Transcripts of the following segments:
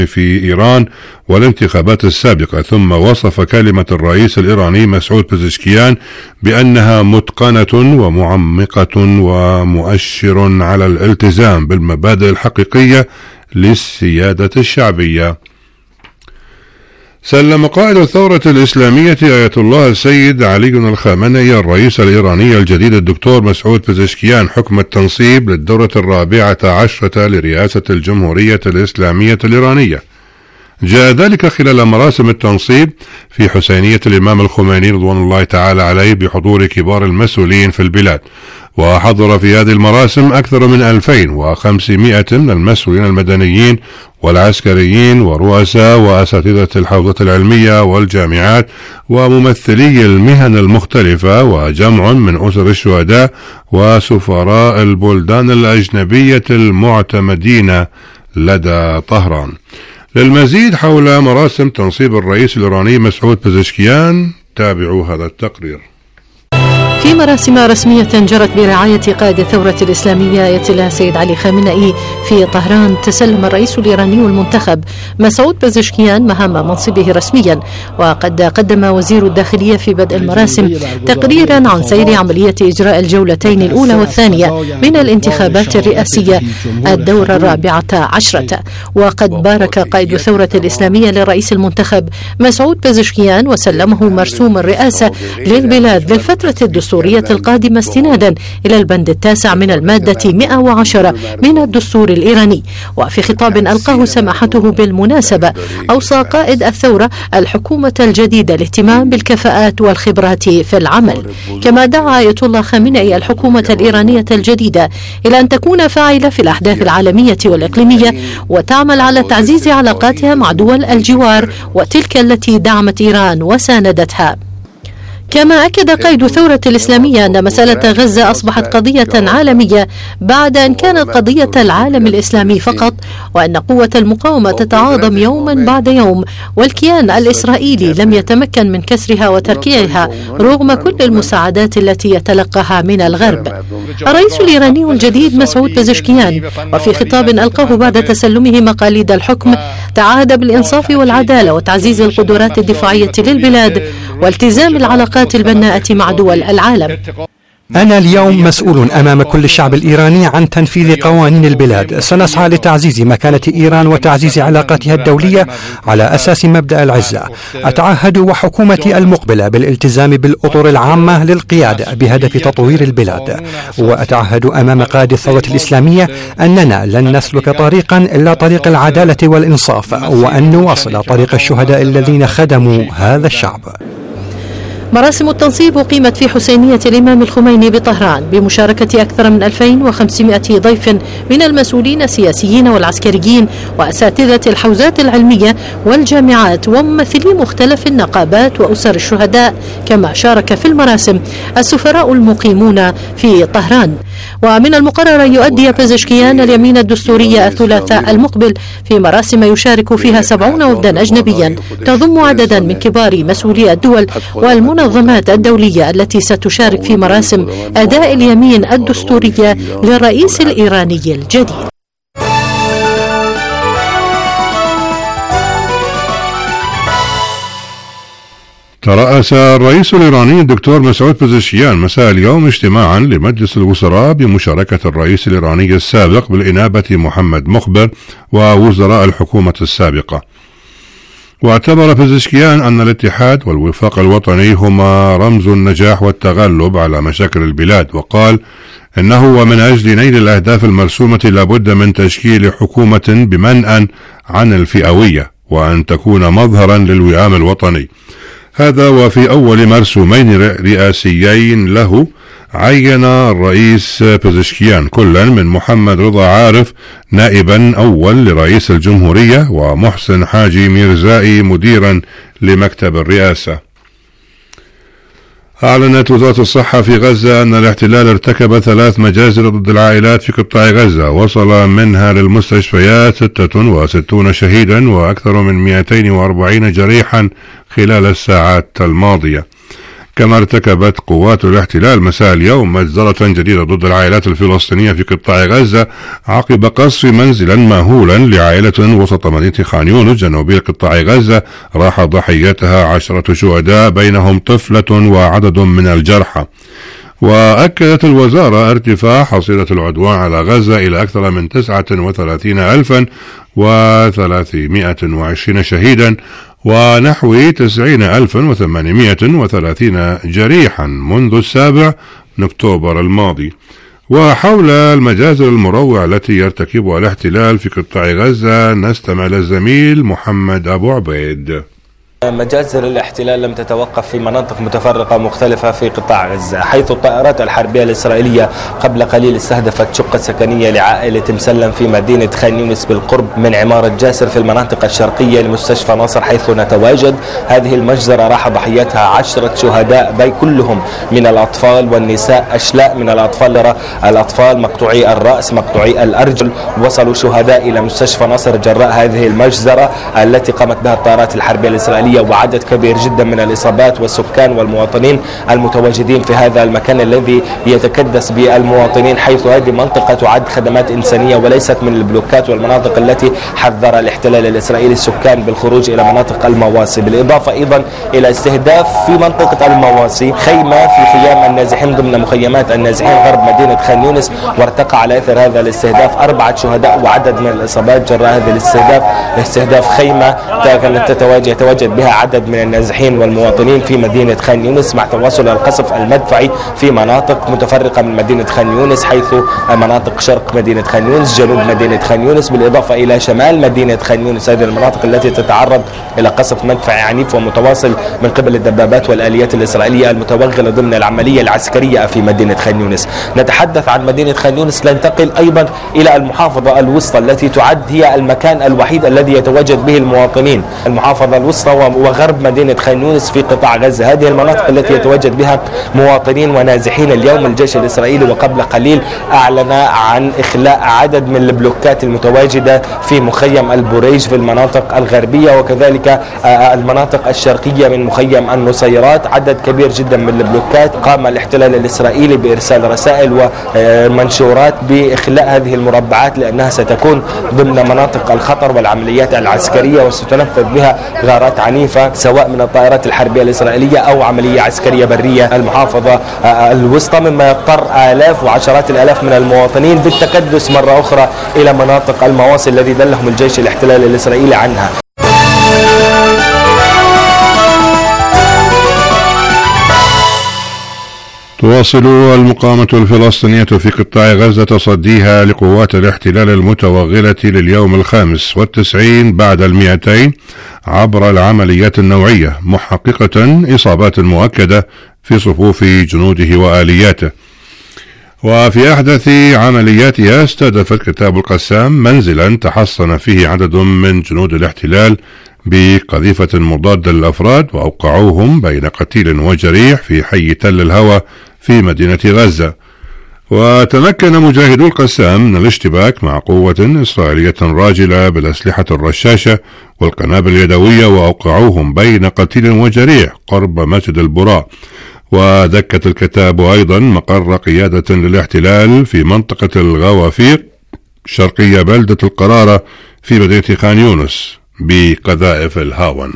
في إيران والانتخابات السابقة، ثم وصف كلمة الرئيس الإيراني مسعود بزشكيان بأنها متقنة ومعمقة ومؤشر على الالتزام بالمبادئ الحقيقية للسيادة الشعبية. سلم قائد الثورة الإسلامية آية الله السيد علي الخامنئي الرئيس الإيراني الجديد الدكتور مسعود بزشكيان حكم التنصيب للدورة 14 لرئاسة الجمهورية الإسلامية الإيرانية. جاء ذلك خلال مراسم التنصيب في حسينية الإمام الخميني رضوان الله تعالى عليه بحضور كبار المسؤولين في البلاد، وحضر في هذه المراسم أكثر من 2500 من المسؤولين المدنيين والعسكريين ورؤساء وأساتذة الحوزة العلمية والجامعات وممثلي المهن المختلفة وجمع من أسر الشهداء وسفراء البلدان الأجنبية المعتمدين لدى طهران. للمزيد حول مراسم تنصيب الرئيس الإيراني مسعود بزشكيان تابعوا هذا التقرير. في مراسم رسمية جرت برعاية قائد الثورة الإسلامية آية الله السيد علي خامنئي في طهران، تسلم الرئيس الإيراني المنتخب مسعود بزشكيان مهام منصبه رسميا. وقد قدم وزير الداخلية في بدء المراسم تقريرا عن سير عملية إجراء الجولتين الأولى والثانية من الانتخابات الرئاسية الدورة 14. وقد بارك قائد الثورة الإسلامية للرئيس المنتخب مسعود بزشكيان وسلمه مرسوم الرئاسة للبلاد للفترة الدستورية القادمة استنادا إلى البند 9 من المادة 110 من الدستور الإيراني. وفي خطاب ألقاه سماحته بالمناسبة أوصى قائد الثورة الحكومة الجديدة الاهتمام بالكفاءات والخبرات في العمل. كما دعا آية الله خامنئي الحكومة الإيرانية الجديدة إلى أن تكون فاعلة في الأحداث العالمية والإقليمية وتعمل على تعزيز علاقاتها مع دول الجوار وتلك التي دعمت إيران وساندتها. كما أكد قائد الثورة الإسلامية أن مسألة غزة أصبحت قضية عالمية بعد أن كانت قضية العالم الإسلامي فقط، وأن قوة المقاومة تتعاظم يوما بعد يوم، والكيان الإسرائيلي لم يتمكن من كسرها وتركيعها رغم كل المساعدات التي يتلقاها من الغرب. الرئيس الإيراني الجديد مسعود بزشكيان وفي خطاب ألقاه بعد تسلمه مقاليد الحكم تعهد بالإنصاف والعدالة وتعزيز القدرات الدفاعية للبلاد والتزام العلاقات البناءة مع دول العالم. أنا اليوم مسؤول أمام كل الشعب الإيراني عن تنفيذ قوانين البلاد. سنسعى لتعزيز مكانة إيران وتعزيز علاقاتها الدولية على أساس مبدأ العزة. أتعهد وحكومتي المقبلة بالالتزام بالأطر العامة للقيادة بهدف تطوير البلاد، وأتعهد أمام قائد الثورة الإسلامية أننا لن نسلك طريقا إلا طريق العدالة والإنصاف، وأن نواصل طريق الشهداء الذين خدموا هذا الشعب. مراسم التنصيب أقيمت في حسينية الإمام الخميني بطهران بمشاركة أكثر من 2500 ضيف من المسؤولين السياسيين والعسكريين وأساتذة الحوزات العلمية والجامعات وممثلي مختلف النقابات وأسر الشهداء. كما شارك في المراسم السفراء المقيمون في طهران. ومن المقرر أن يؤدي بزشكيان اليمين الدستورية الثلاثاء المقبل في مراسم يشارك فيها 70 وفدا أجنبيا تضم عددا من كبار مسؤولي الدول والمنظمات الدولية التي ستشارك في مراسم أداء اليمين الدستورية للرئيس الإيراني الجديد. ترأس الرئيس الإيراني الدكتور مسعود بزشكيان مساء اليوم اجتماعا لمجلس الوزراء بمشاركة الرئيس الإيراني السابق بالإنابة محمد مخبر ووزراء الحكومة السابقة. واعتبر بزشكيان أن الاتحاد والوفاق الوطني هما رمز النجاح والتغلب على مشاكل البلاد، وقال إنه ومن أجل نيل الأهداف المرسومة لابد من تشكيل حكومة بمنأى عن الفئوية وأن تكون مظهرا للوئام الوطني. هذا وفي أول مرسومين رئاسيين له عين الرئيس بزشكيان كلا من محمد رضا عارف نائبا أول لرئيس الجمهورية ومحسن حاجي ميرزائي مديرا لمكتب الرئاسة. أعلنت وزارة الصحة في غزة أن الاحتلال ارتكب 3 مجازر ضد العائلات في قطاع غزة وصل منها للمستشفيات 66 شهيدا وأكثر من 240 جريحا خلال الساعات الماضية. كما ارتكبت قوات الاحتلال مساء اليوم مجزرة جديدة ضد العائلات الفلسطينية في قطاع غزة عقب قصف منزلا مأهولا لعائلة وسط مدينة خان يونس جنوبي قطاع غزة راح ضحيتها 10 شهداء بينهم طفلة وعدد من الجرحى. وأكدت الوزارة ارتفاع حصيلة العدوان على غزة إلى أكثر من 39,320 شهيدا ونحو 90,830 جريحا منذ 7 أكتوبر الماضي. وحول المجازر المروعة التي يرتكبها الاحتلال في قطاع غزة نستمع للزميل محمد أبو عبيد. مجازر الاحتلال لم تتوقف في مناطق متفرقة مختلفة في قطاع غزة، حيث الطائرات الحربية الإسرائيلية قبل قليل استهدفت شقة سكنية لعائلة مسلم في مدينة خان يونس بالقرب من عمارة جاسر في المناطق الشرقية لمستشفى ناصر حيث نتواجد. هذه المجزرة راح ضحيتها 10 شهداء كلهم من الأطفال والنساء، أشلاء من الأطفال مقطوعي الرأس مقطوعي الأرجل. وصلوا شهداء إلى مستشفى ناصر جراء هذه المجزرة التي قامت بها الطائرات الحربية الإسرائيلية، وعدد كبير جدا من الإصابات والسكان والمواطنين المتواجدين في هذا المكان الذي يتكدس بالمواطنين، حيث هذه منطقة تعد خدمات إنسانية وليست من البلوكات والمناطق التي حذر الاحتلال الإسرائيلي السكان بالخروج إلى مناطق المواسي. بالإضافة أيضا إلى استهداف في منطقة المواسي خيمة في خيام النازحين ضمن مخيمات النازحين غرب مدينة خان يونس، وارتقى على أثر هذا الاستهداف 4 شهداء وعدد من الإصابات جراء هذا الاستهداف خيمة كانت يتواجد بها عدد من النازحين والمواطنين في مدينة خان يونس، مع تواصل القصف المدفعي في مناطق متفرقة من مدينة خان يونس، حيث مناطق شرق مدينة خان يونس، جنوب مدينة خان يونس، بالإضافة إلى شمال مدينة خان يونس. هذه المناطق التي تتعرض إلى قصف مدفعي عنيف ومتواصل من قبل الدبابات والآليات الإسرائيلية المتوغلة ضمن العملية العسكرية في مدينة خان يونس. نتحدث عن مدينة خان يونس، ننتقل أيضا إلى المحافظة الوسطى التي تعد هي المكان الوحيد الذي يتواجد به المواطنين. المحافظة الوسطى وغرب مدينة خان يونس في قطاع غزة، هذه المناطق التي يتواجد بها مواطنين ونازحين. اليوم الجيش الإسرائيلي وقبل قليل أعلن عن إخلاء عدد من البلوكات المتواجدة في مخيم البوريج في المناطق الغربية، وكذلك المناطق الشرقية من مخيم النصيرات. عدد كبير جدا من البلوكات قام الاحتلال الإسرائيلي بإرسال رسائل ومنشورات بإخلاء هذه المربعات لأنها ستكون ضمن مناطق الخطر والعمليات العسكرية، وستنفذ بها غارات عنيفة سواء من الطائرات الحربية الإسرائيلية أو عملية عسكرية برية. المحافظة الوسطى مما يضطر آلاف وعشرات الآلاف من المواطنين بالتكدس مرة أخرى إلى مناطق المواصل الذي دلهم الجيش الاحتلالي الإسرائيلي عنها. تواصل المقاومة الفلسطينية في قطاع غزة تصديها لقوات الاحتلال المتوغلة لليوم 95 بعد 200 عبر العمليات النوعية، محققة إصابات مؤكدة في صفوف جنوده وآلياته. وفي أحدث عملياتها استهدفت كتاب القسام منزلا تحصن فيه عدد من جنود الاحتلال بقذيفة مضادة للأفراد، وأوقعوهم بين قتيل وجريح في حي تل الهوى في مدينة غزة. وتمكن مجاهدو القسام من الاشتباك مع قوة إسرائيلية راجلة بالأسلحة الرشاشة والقنابل اليدوية، وأوقعوهم بين قتيل وجريح قرب مسجد البراء. ودكت الكتاب أيضا مقر قيادة للاحتلال في منطقة الغوافير شرقية بلدة القرارة في مدينة خان يونس بقذائف الهاون.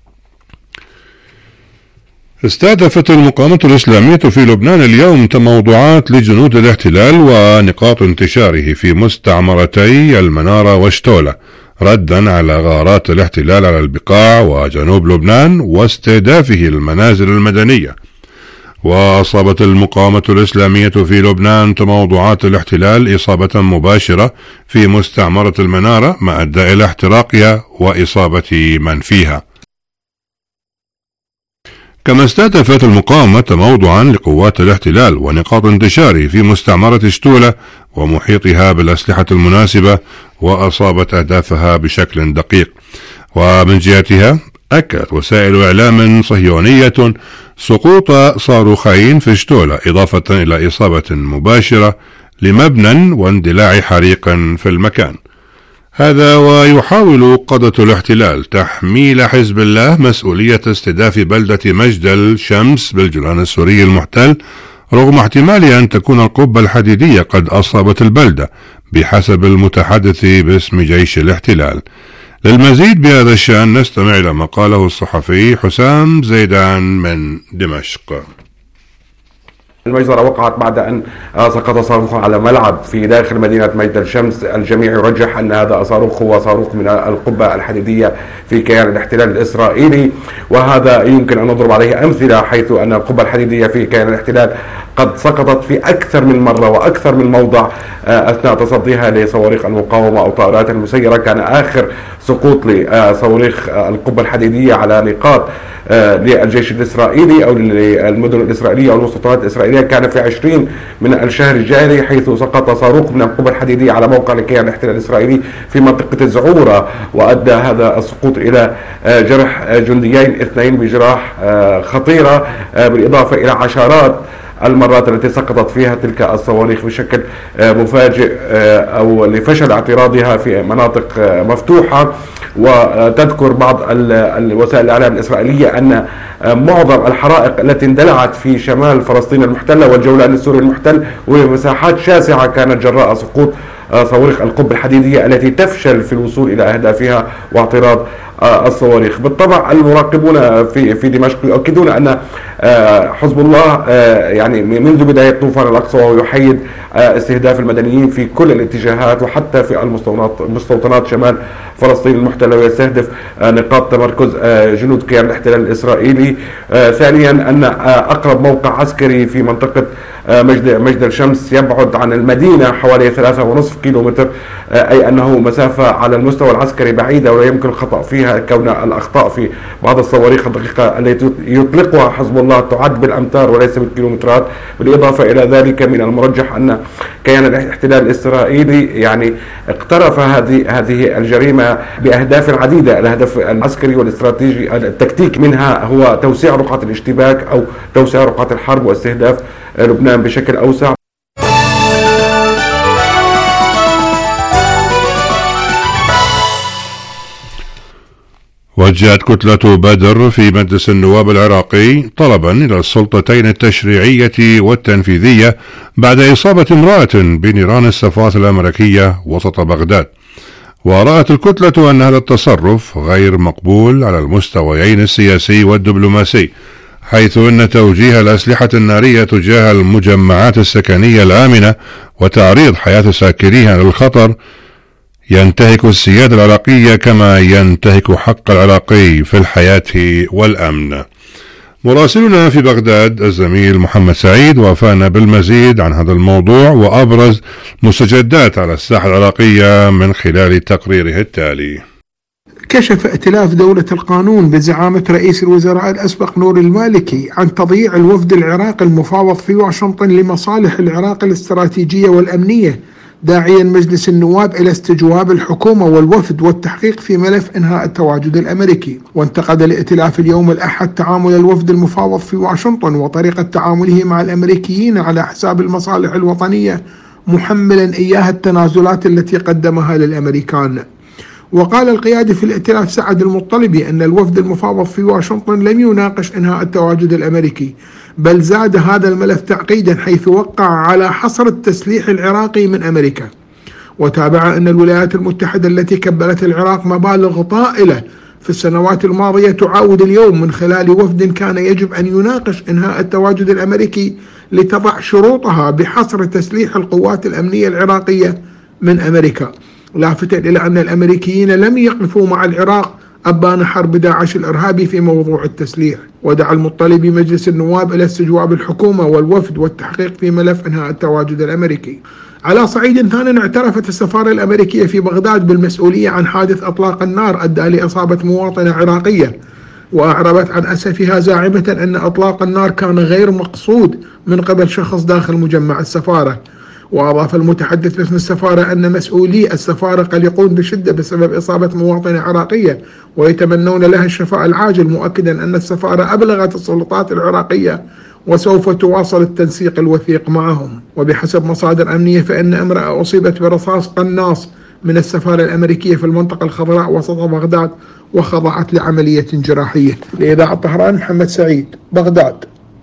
استهدفت المقاومة الإسلامية في لبنان اليوم تموضعات لجنود الاحتلال ونقاط انتشاره في مستعمرتي المنارة وشتولة، ردا على غارات الاحتلال على البقاع وجنوب لبنان واستهدافه المنازل المدنية. وأصابت المقاومة الإسلامية في لبنان تموضعات الاحتلال إصابة مباشرة في مستعمرة المنارة ما أدى إلى احتراقها وإصابة من فيها. كما استهدفت المقاومة موضعا لقوات الاحتلال ونقاط انتشاره في مستعمرة شتولة ومحيطها بالأسلحة المناسبة، وأصابت أهدافها بشكل دقيق. ومن جهتها أكدت وسائل إعلام صهيونية سقوط صاروخين في شتولة، إضافة إلى إصابة مباشرة لمبنى واندلاع حريق في المكان. هذا ويحاول قادة الاحتلال تحميل حزب الله مسؤولية استهداف بلدة مجد الشمس بالجولان السوري المحتل، رغم احتمال أن تكون القبة الحديدية قد أصابت البلدة بحسب المتحدث باسم جيش الاحتلال. للمزيد بهذا الشأن نستمع إلى ما قاله الصحفي حسام زيدان من دمشق. المجزرة وقعت بعد أن سقط صاروخ على ملعب في داخل مدينة مجد الشمس. الجميع يرجح أن هذا الصاروخ هو صاروخ من القبة الحديدية في كيان الاحتلال الإسرائيلي، وهذا يمكن أن نضرب عليه أمثلة، حيث أن القبة الحديدية في كيان الاحتلال قد سقطت في أكثر من مرة وأكثر من موضع أثناء تصديها لصواريخ المقاومة أو طائرات المسيرة. كان آخر سقوط لصواريخ القبة الحديدية على نقاط للجيش الإسرائيلي أو للمدن الإسرائيلية أو المستوطنات الإسرائيلية كان في 20 من الشهر الجاري، حيث سقط صاروخ من القبة الحديدية على موقع لكيان الاحتلال الإسرائيلي في منطقة الزعورة، وأدى هذا السقوط إلى جرح جنديين 2 بجراح خطيرة، بالإضافة إلى عشرات المرات التي سقطت فيها تلك الصواريخ بشكل مفاجئ أو لفشل اعتراضها في مناطق مفتوحة. وتذكر بعض وسائل الإعلام الإسرائيلية أن معظم الحرائق التي اندلعت في شمال فلسطين المحتلة والجولان السوري المحتل ومساحات شاسعة كانت جراء سقوط صواريخ القبة الحديدية التي تفشل في الوصول إلى أهدافها واعتراض الصواريخ. بالطبع المراقبون في دمشق يؤكدون أن حزب الله يعني منذ بداية طوفان الأقصى وهو يحيد استهداف المدنيين في كل الاتجاهات وحتى في المستوطنات شمال فلسطين المحتلة، ويستهدف نقاط تمركز جنود كيان الاحتلال الإسرائيلي. ثانيا أن أقرب موقع عسكري في منطقة مجد الشمس يبعد عن المدينة حوالي 3.5 كيلومتر، أي أنه مسافة على المستوى العسكري بعيدة ولا يمكن الخطأ فيها، كون الأخطاء في بعض الصواريخ الدقيقة التي يطلقها حزب الله تعد بالأمتار وليس بالكيلومترات. بالإضافة إلى ذلك من المرجح أن كيان الاحتلال الإسرائيلي يعني اقترف هذه الجريمة بأهداف عديدة. الهدف العسكري والاستراتيجي التكتيك منها هو توسيع رقعة الاشتباك أو توسيع رقعة الحرب واستهداف لبنان بشكل أوسع. وجهت كتلة بدر في مجلس النواب العراقي طلبا إلى السلطتين التشريعية والتنفيذية بعد إصابة امرأة بنيران السفارة الأمريكية وسط بغداد. ورأت الكتلة أن هذا التصرف غير مقبول على المستويين السياسي والدبلوماسي، حيث أن توجيه الأسلحة النارية تجاه المجمعات السكنية الآمنة وتعريض حياة ساكنيها للخطر ينتهك السيادة العراقية كما ينتهك حق العراقي في الحياة والأمن. مراسلنا في بغداد الزميل محمد سعيد وافانا بالمزيد عن هذا الموضوع وأبرز مستجدات على الساحة العراقية من خلال تقريره التالي. كشف ائتلاف دولة القانون بزعامة رئيس الوزراء الأسبق نور المالكي عن تضييع الوفد العراقي المفاوض في واشنطن لمصالح العراق الاستراتيجية والأمنية، داعيا مجلس النواب إلى استجواب الحكومة والوفد والتحقيق في ملف إنهاء التواجد الأمريكي. وانتقد الائتلاف اليوم الأحد تعامل الوفد المفاوض في واشنطن وطريقة تعامله مع الأمريكيين على حساب المصالح الوطنية، محملا إياها التنازلات التي قدمها للأمريكان. وقال القيادي في الائتلاف سعد المطلبي أن الوفد المفاوض في واشنطن لم يناقش إنهاء التواجد الأمريكي، بل زاد هذا الملف تعقيدا حيث وقع على حصر التسليح العراقي من أمريكا. وتابع أن الولايات المتحدة التي كبلت العراق مبالغ طائلة في السنوات الماضية تعاود اليوم من خلال وفد كان يجب أن يناقش إنهاء التواجد الأمريكي لتضع شروطها بحصر تسليح القوات الأمنية العراقية من أمريكا، لافتا إلى أن الأمريكيين لم يقفوا مع العراق أبان حرب داعش الإرهابي في موضوع التسليح. ودعا المطلبي مجلس النواب إلى استجواب الحكومة والوفد والتحقيق في ملف إنهاء التواجد الأمريكي. على صعيد ثاني، اعترفت السفارة الأمريكية في بغداد بالمسؤولية عن حادث أطلاق النار أدى لإصابة مواطنة عراقية، وأعربت عن أسفها زاعمة أن أطلاق النار كان غير مقصود من قبل شخص داخل مجمع السفارة. وأضاف المتحدث باسم السفارة أن مسؤولي السفارة قلقون بشدة بسبب إصابة مواطنة عراقية ويتمنون لها الشفاء العاجل، مؤكدا أن السفارة أبلغت السلطات العراقية وسوف تواصل التنسيق الوثيق معهم. وبحسب مصادر أمنية فإن امرأة أصيبت برصاص قناص من السفارة الأمريكية في المنطقة الخضراء وسط بغداد وخضعت لعملية جراحية. لإذاعة طهران محمد سعيد، بغداد.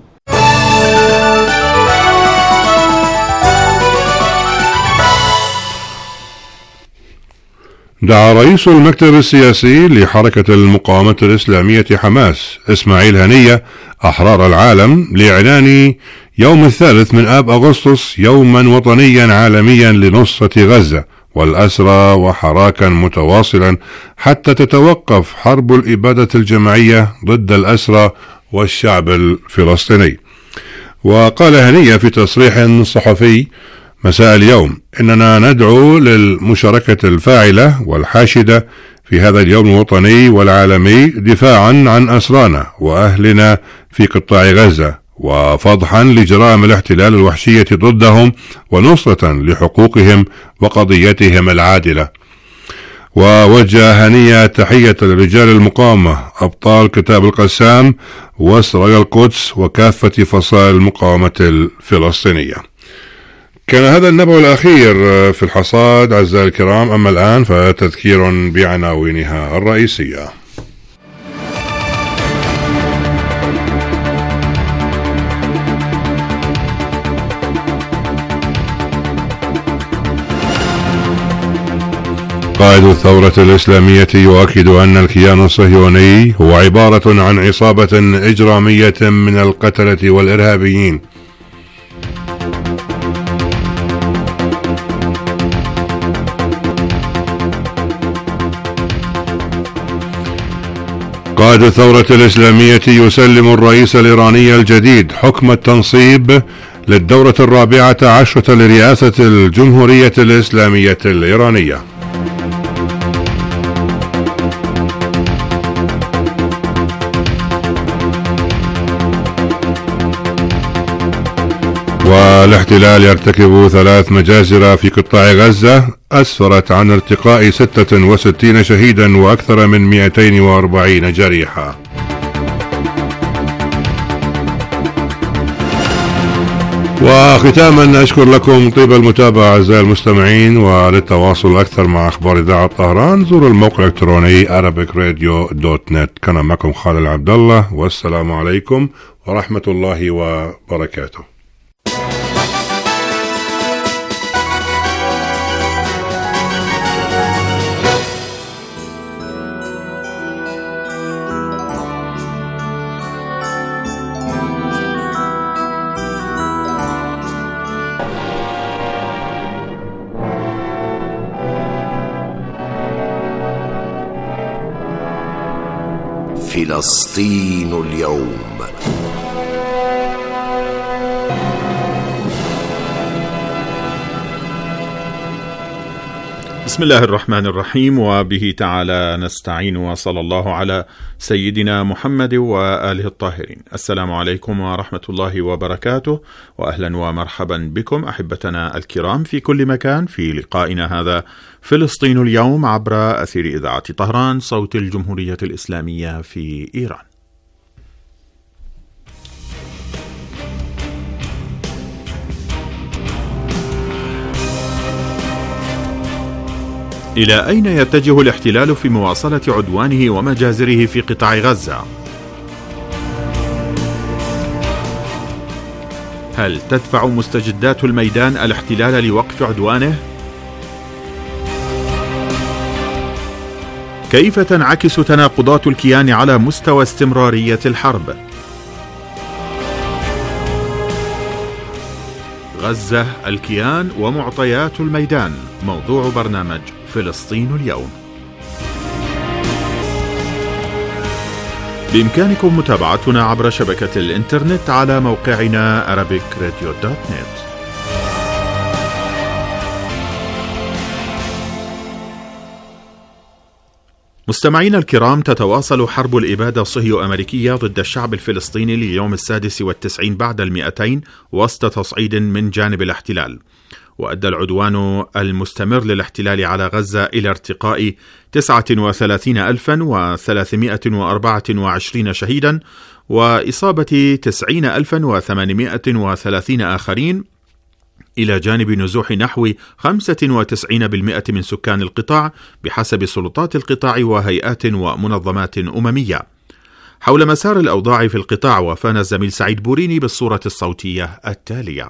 دعا رئيس المكتب السياسي لحركة المقاومة الإسلامية حماس إسماعيل هنية أحرار العالم لإعلان يوم 3 من آب أغسطس يوما وطنيا عالميا لنصرة غزة والأسرى وحراكا متواصلا حتى تتوقف حرب الإبادة الجماعية ضد الأسرى والشعب الفلسطيني. وقال هنية في تصريح صحفي مساء اليوم: إننا ندعو للمشاركة الفاعلة والحاشدة في هذا اليوم الوطني والعالمي دفاعا عن أسرانا وأهلنا في قطاع غزة وفضحا لجرائم الاحتلال الوحشية ضدهم ونصرة لحقوقهم وقضيتهم العادلة. ووجه هنية تحية لرجال المقاومة أبطال كتاب القسام وسرايا القدس وكافة فصائل المقاومة الفلسطينية. كان هذا النبع الأخير في الحصاد أعزائي الكرام. أما الآن فتذكير بعناوينها الرئيسية. قائد الثورة الإسلامية يؤكد أن الكيان الصهيوني هو عبارة عن عصابة إجرامية من القتلة والإرهابيين. قائد الثورة الإسلامية يسلم الرئيس الإيراني الجديد حكم التنصيب للدورة 14 لرئاسة الجمهورية الإسلامية الإيرانية. والاحتلال يرتكب 3 مجازر في قطاع غزة أسفرت عن ارتقاء 66 شهيدا وأكثر من 240 جريحا. وختاما أشكر لكم طيب المتابعة أعزائي المستمعين، وللتواصل أكثر مع أخبار إذاعة طهران زوروا الموقع الإلكتروني arabicradio.net. كان معكم خالد عبد الله، والسلام عليكم ورحمة الله وبركاته. فلسطين اليوم. بسم الله الرحمن الرحيم، وبه تعالى نستعين، وصلى الله على سيدنا محمد وآله الطاهرين. السلام عليكم ورحمة الله وبركاته، وأهلا ومرحبا بكم أحبتنا الكرام في كل مكان في لقائنا هذا فلسطين اليوم عبر أثير إذاعة طهران صوت الجمهورية الإسلامية في إيران. إلى أين يتجه الاحتلال في مواصلة عدوانه ومجازره في قطاع غزة؟ هل تدفع مستجدات الميدان الاحتلال لوقف عدوانه؟ كيف تنعكس تناقضات الكيان على مستوى استمرارية الحرب؟ غزة، الكيان ومعطيات الميدان، موضوع برنامج فلسطين اليوم. بإمكانكم متابعتنا عبر شبكة الإنترنت على موقعنا arabicradio.net. مستمعينا الكرام، تتواصل حرب الإبادة الصهيو-أمريكية ضد الشعب الفلسطيني لليوم 96 بعد 200 وسط تصعيد من جانب الاحتلال. وأدى العدوان المستمر للاحتلال على غزة إلى ارتقاء 39,324 شهيدا وإصابة 90,830 آخرين، إلى جانب نزوح نحو 95% من سكان القطاع بحسب سلطات القطاع وهيئات ومنظمات أممية. حول مسار الأوضاع في القطاع وافانا الزميل سعيد بوريني بالصورة الصوتية التالية.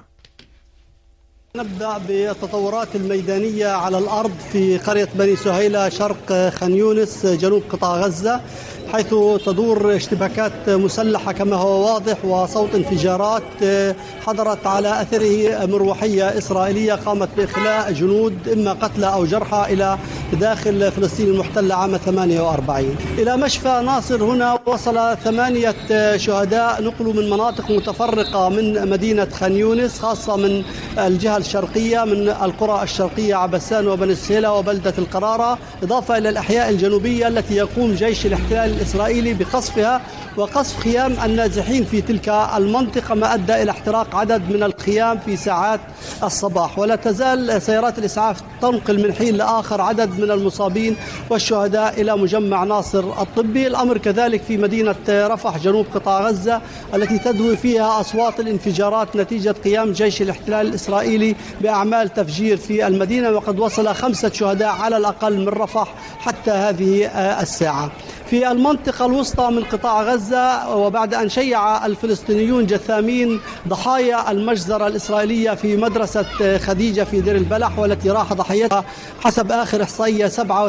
نبدأ بالتطورات الميدانية على الأرض في قرية بني سهيلة شرق خان يونس جنوب قطاع غزة، حيث تدور اشتباكات مسلحة كما هو واضح، وصوت انفجارات حضرت على أثره مروحية إسرائيلية قامت بإخلاء جنود إما قتلى أو جرحى إلى داخل فلسطين المحتلة عام 48. إلى مشفى ناصر هنا وصل 8 شهداء نقلوا من مناطق متفرقة من مدينة خان يونس، خاصة من الجهة الشرقية من القرى الشرقية عبسان وبني سهيلة وبلدة القرارة، إضافة إلى الأحياء الجنوبية التي يقوم جيش الاحتلال الإسرائيلي بقصفها وقصف خيام النازحين في تلك المنطقة، ما أدى إلى احتراق عدد من الخيام في ساعات الصباح. ولا تزال سيارات الإسعاف تنقل من حين لآخر عدد من المصابين والشهداء إلى مجمع ناصر الطبي. الأمر كذلك في مدينة رفح جنوب قطاع غزة التي تدوي فيها أصوات الانفجارات نتيجة قيام جيش الاحتلال الإسرائيلي بأعمال تفجير في المدينة، وقد وصل 5 شهداء على الأقل من رفح حتى هذه الساعة. في المنطقة الوسطى من قطاع غزة، وبعد أن شيع الفلسطينيون جثامين ضحايا المجزرة الإسرائيلية في مدرسة خديجة في دير البلح والتي راح ضحيتها حسب آخر إحصائية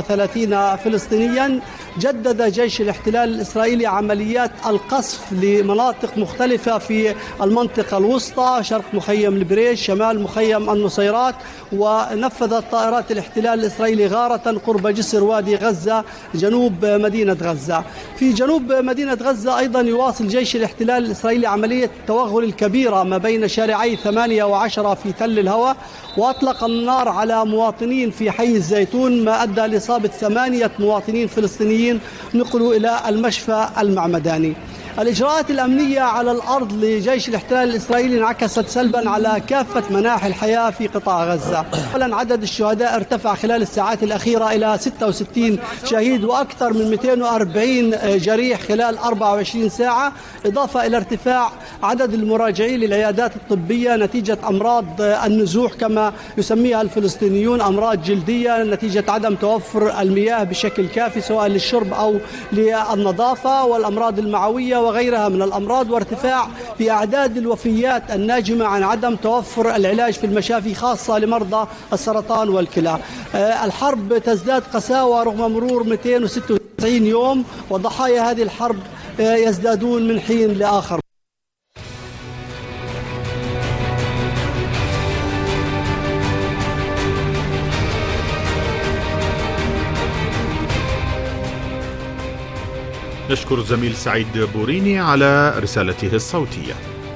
37 فلسطينيا، جدد جيش الاحتلال الإسرائيلي عمليات القصف لمناطق مختلفة في المنطقة الوسطى، شرق مخيم البريش، شمال مخيم النصيرات، ونفذت طائرات الاحتلال الإسرائيلي غارة قرب جسر وادي غزة جنوب مدينة غزة. في جنوب مدينة غزة أيضا يواصل جيش الاحتلال الإسرائيلي عملية التوغل الكبيرة ما بين شارعي 8 و10 في تل الهوى، وأطلق النار على مواطنين في حي الزيتون ما أدى لإصابة 8 مواطنين فلسطينيين نقلوا إلى المشفى المعمداني. الإجراءات الأمنية على الأرض لجيش الاحتلال الإسرائيلي انعكست سلبا على كافة مناحي الحياة في قطاع غزة. أولا عدد الشهداء ارتفع خلال الساعات الأخيرة إلى 66 شهيد وأكثر من 240 جريح خلال 24 ساعة، إضافة إلى ارتفاع عدد المراجعين للعيادات الطبية نتيجة أمراض النزوح كما يسميها الفلسطينيون، أمراض جلدية نتيجة عدم توفر المياه بشكل كافي سواء للشرب أو للنظافة، والأمراض المعوية وغيرها من الأمراض، وارتفاع في أعداد الوفيات الناجمة عن عدم توفر العلاج في المشافي خاصة لمرضى السرطان والكلى. الحرب تزداد قساوة رغم مرور 296 يوم، وضحايا هذه الحرب يزدادون من حين لآخر. نشكر الزميل سعيد بوريني على رسالته الصوتية.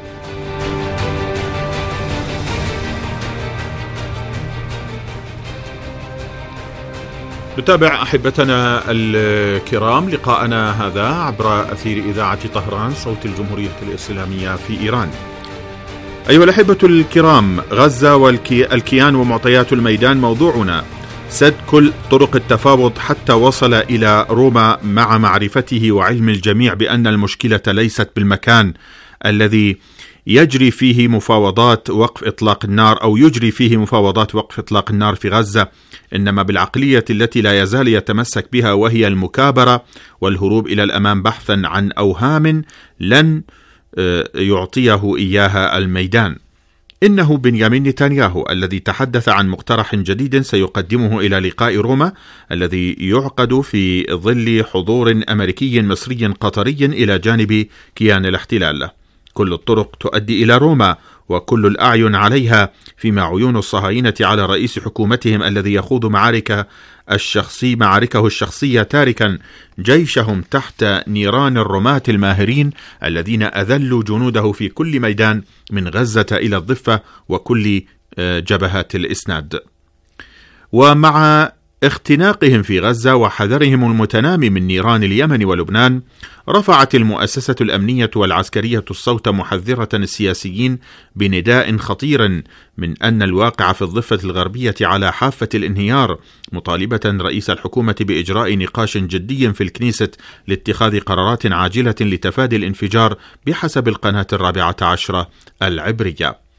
نتابع أحبتنا الكرام لقاءنا هذا عبر أثير إذاعة طهران صوت الجمهورية الإسلامية في إيران. أيها الأحبة الكرام، غزة والكيان ومعطيات الميدان موضوعنا. سد كل طرق التفاوض حتى وصل إلى روما مع معرفته وعلم الجميع بأن المشكلة ليست بالمكان الذي يجري فيه مفاوضات وقف إطلاق النار أو يجري فيه مفاوضات وقف إطلاق النار في غزة، إنما بالعقلية التي لا يزال يتمسك بها، وهي المكابرة والهروب إلى الأمام بحثا عن أوهام لن يعطيه إياها الميدان. إنه بنيامين نتنياهو الذي تحدث عن مقترح جديد سيقدمه إلى لقاء روما الذي يعقد في ظل حضور أمريكي مصري قطري إلى جانب كيان الاحتلال. كل الطرق تؤدي إلى روما وكل الأعين عليها، فيما عيون الصهاينة على رئيس حكومتهم الذي يخوض معاركه الشخصية تاركا جيشهم تحت نيران الرماة الماهرين الذين أذلوا جنوده في كل ميدان من غزة إلى الضفة وكل جبهات الإسناد. ومع اختناقهم في غزة وحذرهم المتنامي من نيران اليمن ولبنان، رفعت المؤسسة الأمنية والعسكرية الصوت محذرة السياسيين بنداء خطير من أن الواقع في الضفة الغربية على حافة الانهيار، مطالبة رئيس الحكومة بإجراء نقاش جدي في الكنيست لاتخاذ قرارات عاجلة لتفادي الانفجار بحسب القناة 14 العبرية.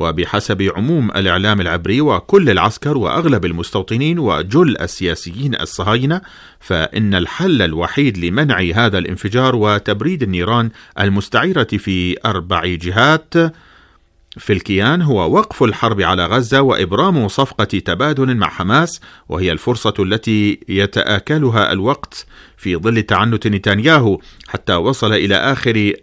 وبحسب عموم الإعلام العبري وكل العسكر وأغلب المستوطنين وجل السياسيين الصهاينة، فإن الحل الوحيد لمنع هذا الانفجار وتبريد النيران المستعيرة في 4 جهات في الكيان هو وقف الحرب على غزة وإبرام صفقة تبادل مع حماس، وهي الفرصة التي يتآكلها الوقت في ظل تعنت نتنياهو حتى وصل إلى آخر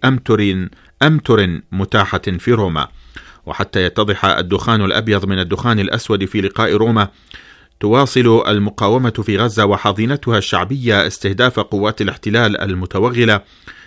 أمتر متاحة في روما. وحتى يتضح الدخان الأبيض من الدخان الأسود في لقاء روما، تواصل المقاومة في غزة وحاضنتها الشعبية استهداف قوات الاحتلال المتوغلة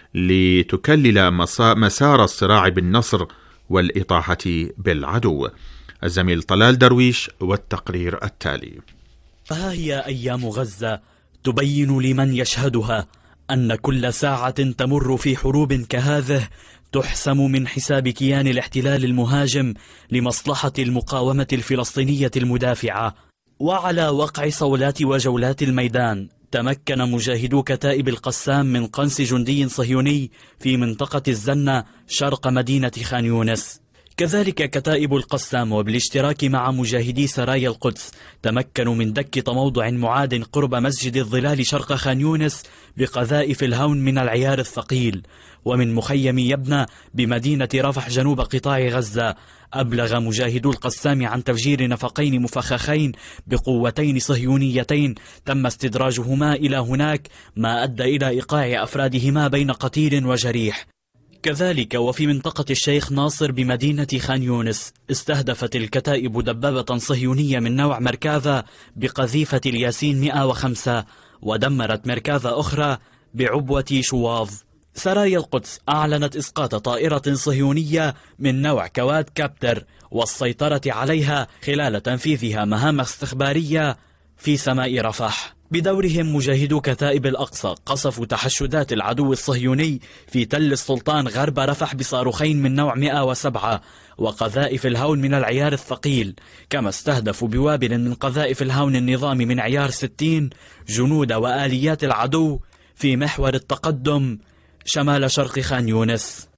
لتكلل مسار الصراع بالنصر والإطاحة بالعدو. الزميل طلال درويش والتقرير التالي. ها هي أيام غزة تبين لمن يشهدها أن كل ساعة تمر في حروب كهذه تحسم من حساب كيان الاحتلال المهاجم لمصلحة المقاومة الفلسطينية المدافعة. وعلى وقع صولات وجولات الميدان تمكن مجاهدو كتائب القسام من قنص جندي صهيوني في منطقة الزنة شرق مدينة خان يونس. كذلك كتائب القسام وبالاشتراك مع مجاهدي سرايا القدس تمكنوا من دك تموضع معاد قرب مسجد الظلال شرق خان يونس بقذائف الهون من العيار الثقيل. ومن مخيم يبنى بمدينة رفح جنوب قطاع غزة أبلغ مجاهدو القسام عن تفجير نفقين مفخخين بقوتين صهيونيتين تم استدراجهما إلى هناك، ما أدى إلى إيقاع أفرادهما بين قتيل وجريح. كذلك وفي منطقة الشيخ ناصر بمدينة خان يونس استهدفت الكتائب دبابة صهيونية من نوع مركاذا بقذيفة الياسين 105 ودمرت مركاذا أخرى بعبوة شواظ. سرايا القدس أعلنت إسقاط طائرة صهيونية من نوع كواد كابتر والسيطرة عليها خلال تنفيذها مهام استخبارية في سماء رفح. بدورهم مجاهدو كتائب الأقصى قصفوا تحشدات العدو الصهيوني في تل السلطان غرب رفح بصاروخين من نوع 107 وقذائف الهون من العيار الثقيل، كما استهدفوا بوابل من قذائف الهون النظامي من عيار 60 جنود وآليات العدو في محور التقدم شمال شرق خان يونس.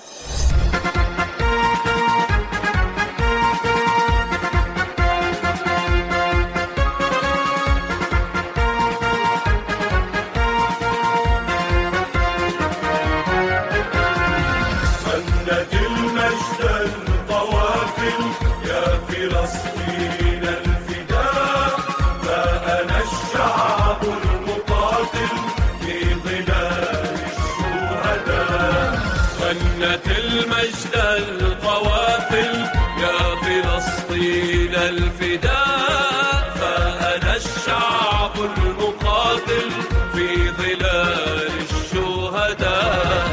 المجد القوافل يا فلسطين الفداء، فأنا الشعب المقاتل في ظلال الشهداء.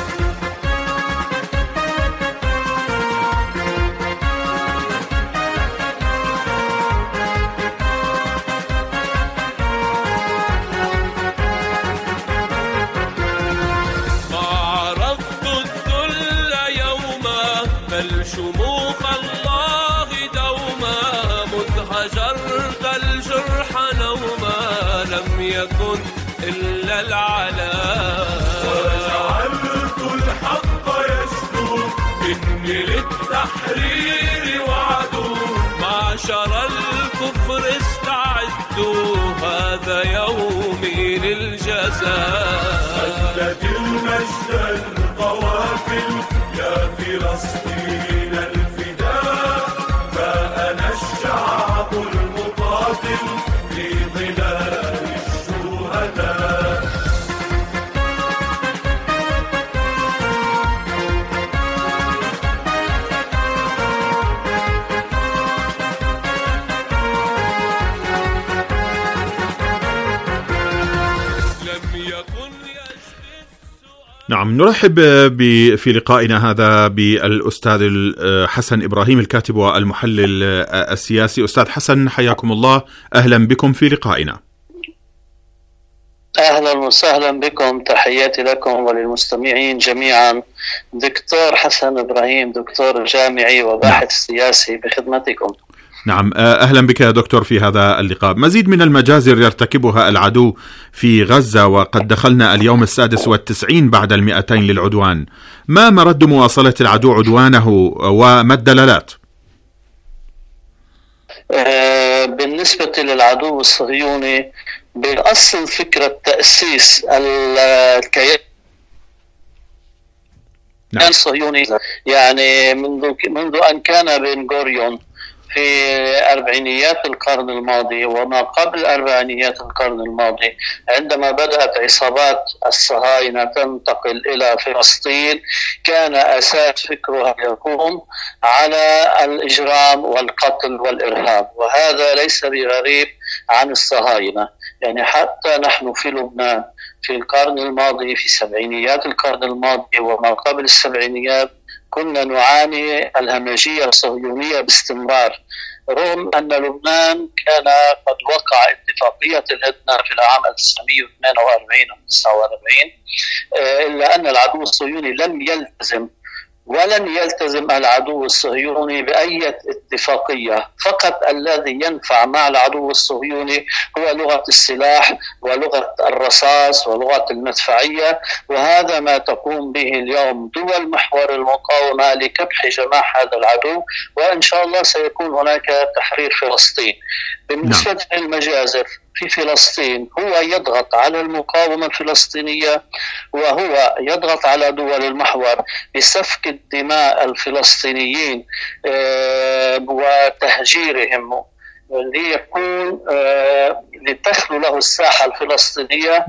شموخ الله دوما مذ هجرت الجرح نوما، لم يكن إلا العلاء وجعلت الحق يشدو إني للتحرير وعدو. معشر الكفر استعدوا هذا يومي للجزاء. خلت المجد القوافل يا فلسطين الفداء، فأنا الشعب المقاتل في ظلال الشهداء. نعم، نرحب في لقائنا هذا بالأستاذ حسن إبراهيم الكاتب والمحلل السياسي. أستاذ حسن حياكم الله، أهلا بكم في لقائنا. أهلا وسهلا بكم، تحياتي لكم وللمستمعين جميعا. دكتور حسن إبراهيم، دكتور جامعي وباحث سياسي بخدمتكم. نعم، أهلا بك يا دكتور في هذا اللقاء. مزيد من المجازر يرتكبها العدو في غزة، وقد دخلنا اليوم 96 بعد 200 للعدوان. ما مرد مواصلة العدو عدوانه وما الدلالات؟ بالنسبة للعدو الصهيوني، بالأصل فكرة تأسيس الكيان الصهيوني يعني منذ أن كان بن غوريون في أربعينيات القرن الماضي وما قبل أربعينيات القرن الماضي، عندما بدأت عصابات الصهاينة تنتقل إلى فلسطين، كان أساس فكرها يقوم على الإجرام والقتل والإرهاب، وهذا ليس بغريب عن الصهاينة. يعني حتى نحن في لبنان في القرن الماضي، في سبعينيات القرن الماضي وما قبل السبعينيات، كنا نعاني الهمجية الصهيونية باستمرار، رغم أن لبنان كان قد وقع اتفاقية الهدنة في العام 1948 و 49، إلا أن العدو الصهيوني لم يلتزم ولن يلتزم العدو الصهيوني بأي اتفاقية. فقط الذي ينفع مع العدو الصهيوني هو لغة السلاح ولغة الرصاص ولغة المدفعية، وهذا ما تقوم به اليوم دول محور المقاومة لكبح جماح هذا العدو، وإن شاء الله سيكون هناك تحرير فلسطين. بالنسبة للمجازر في فلسطين، هو يضغط على المقاومة الفلسطينية وهو يضغط على دول المحور بسفك الدماء الفلسطينيين وتهجيرهم ليكون لتخلو له الساحة الفلسطينية.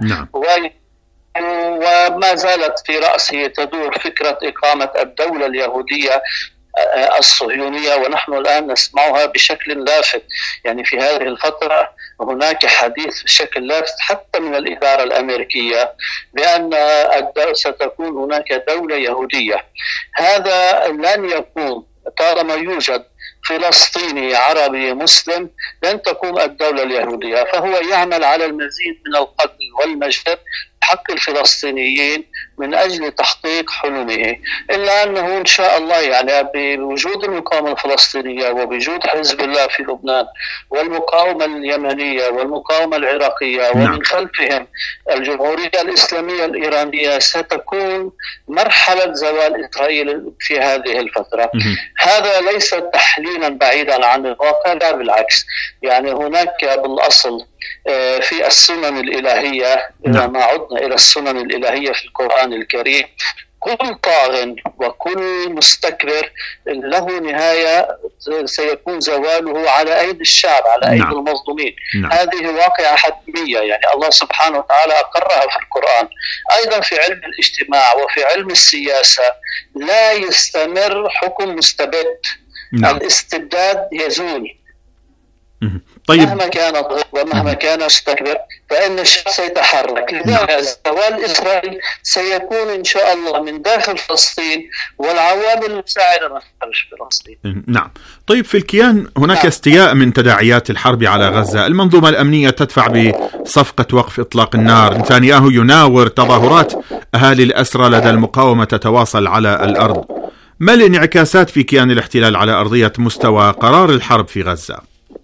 وما زالت في رأسه تدور فكرة إقامة الدولة اليهودية الصهيونية، ونحن الآن نسمعها بشكل لافت. يعني في هذه الفترة هناك حديث بشكل لافت حتى من الإدارة الأمريكية بأن ستكون هناك دولة يهودية. هذا لن يكون طالما يوجد فلسطيني عربي مسلم، لن تقوم الدولة اليهودية، فهو يعمل على المزيد من القتل والمجد حق الفلسطينيين من أجل تحقيق حلمه. إلا أنه إن شاء الله يعني بوجود المقاومة الفلسطينية وبوجود حزب الله في لبنان والمقاومة اليمنية والمقاومة العراقية ومن خلفهم الجمهورية الإسلامية الإيرانية، ستكون مرحلة زوال إسرائيل في هذه الفترة. هذا ليس تحليلا بعيدا عن الواقع، لا بالعكس. يعني هناك بالأصل في السنن الإلهية، إذا ما عدنا إلى السنن الإلهية في القرآن الكريم، كل طاغ وكل مستكبر له نهاية سيكون زواله على أيدي الشعب، على أيدي المظلومين. هذه واقعة حتمية، يعني الله سبحانه وتعالى أقرها في القرآن. أيضا في علم الاجتماع وفي علم السياسة لا يستمر حكم مستبد. الاستبداد يزول. طيب. مهما كان ضغط ومهما كان مستكبر فإن الشعب سيتحرك. لذلك زوال إسرائيل سيكون إن شاء الله من داخل فلسطين، والعوامل المساعدة من خارج فلسطين. نعم. طيب، في الكيان هناك استياء من تداعيات الحرب على غزة. المنظومة الأمنية تدفع بصفقة وقف إطلاق النار، نتنياهو يناور، تظاهرات أهالي الأسرى لدى المقاومة تتواصل على الأرض. ما الانعكاسات في كيان الاحتلال على أرضية مستوى قرار الحرب في غزة؟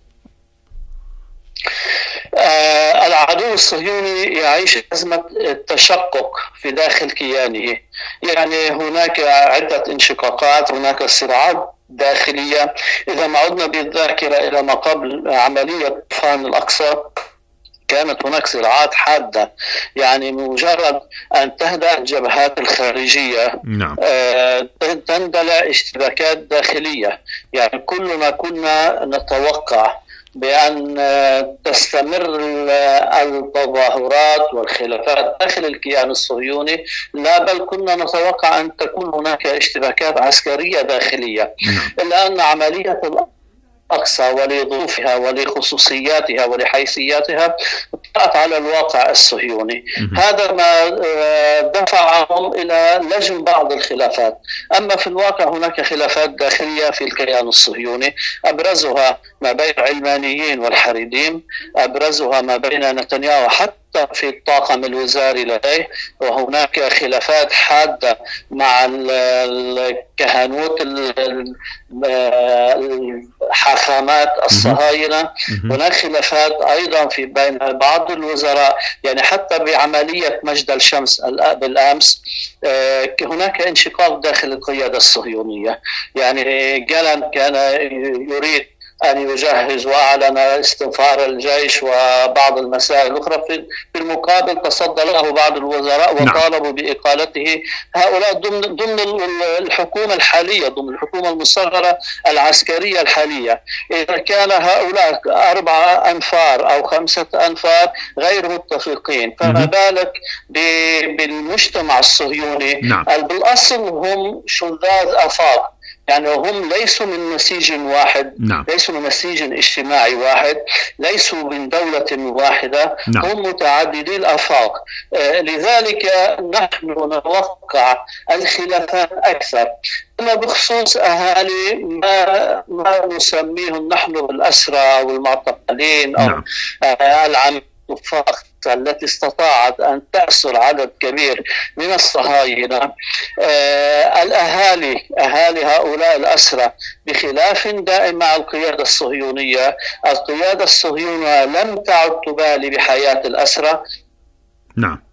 العدو الصهيوني يعيش أزمة التشقق في داخل كيانه. يعني هناك عدة انشقاقات، هناك صراعات داخلية. إذا ما عدنا بالذاكرة إلى ما قبل عملية طوفان الأقصى، كانت هناك صراعات حادة. يعني مجرد أن تهدأ الجبهات الخارجية تندلع اشتباكات داخلية. يعني كلنا كنا نتوقع بأن تستمر التظاهرات والخلافات داخل الكيان الصهيوني، لا بل كنا نتوقع أن تكون هناك اشتباكات عسكرية داخلية. إلا أن عملية الأقصى ولظروفها ولخصوصياتها ولحيثياتها طلعت على الواقع الصهيوني. هذا ما دفعهم إلى لجم بعض الخلافات. أما في الواقع هناك خلافات داخلية في الكيان الصهيوني، أبرزها ما بين العلمانيين والحريديم، أبرزها ما بين نتنياهو حتى في الطاقم الوزاري لديه، وهناك خلافات حادة مع الكهنوت الحاخامات الصهاينة. هناك خلافات أيضا في بين بعض الوزراء. يعني حتى بعملية مجد الشمس بالأمس هناك انشقاق داخل القيادة الصهيونية. يعني جالنت كان يريد أن يجهز، وأعلن استنفار الجيش وبعض المسائل الأخرى. في المقابل تصدى له بعض الوزراء وطالبوا بإقالته. هؤلاء ضمن الحكومة الحالية، ضمن الحكومة المصغرة العسكرية الحالية. إذا كان هؤلاء 4 أنفار أو 5 أنفار غير متفقين، فما بالك بالمجتمع الصهيوني؟ بالأصل هم شذاذ آفاق، يعني هم ليسوا من نسيج واحد، ليسوا من نسيج اجتماعي واحد، ليسوا من دولة واحدة، هم متعددي الآفاق. لذلك نحن نتوقع الخلافات أكثر. أما بخصوص أهالي ما نسميهم نحن بالأسرى أو المعتقلين أو العمل التي استطاعت أن تأسر عدد كبير من الصهاينة، أهالي هؤلاء الأسرى بخلاف دائم مع القيادة الصهيونية. القيادة الصهيونية لم تعد تبالي بحياة الأسرى. نعم.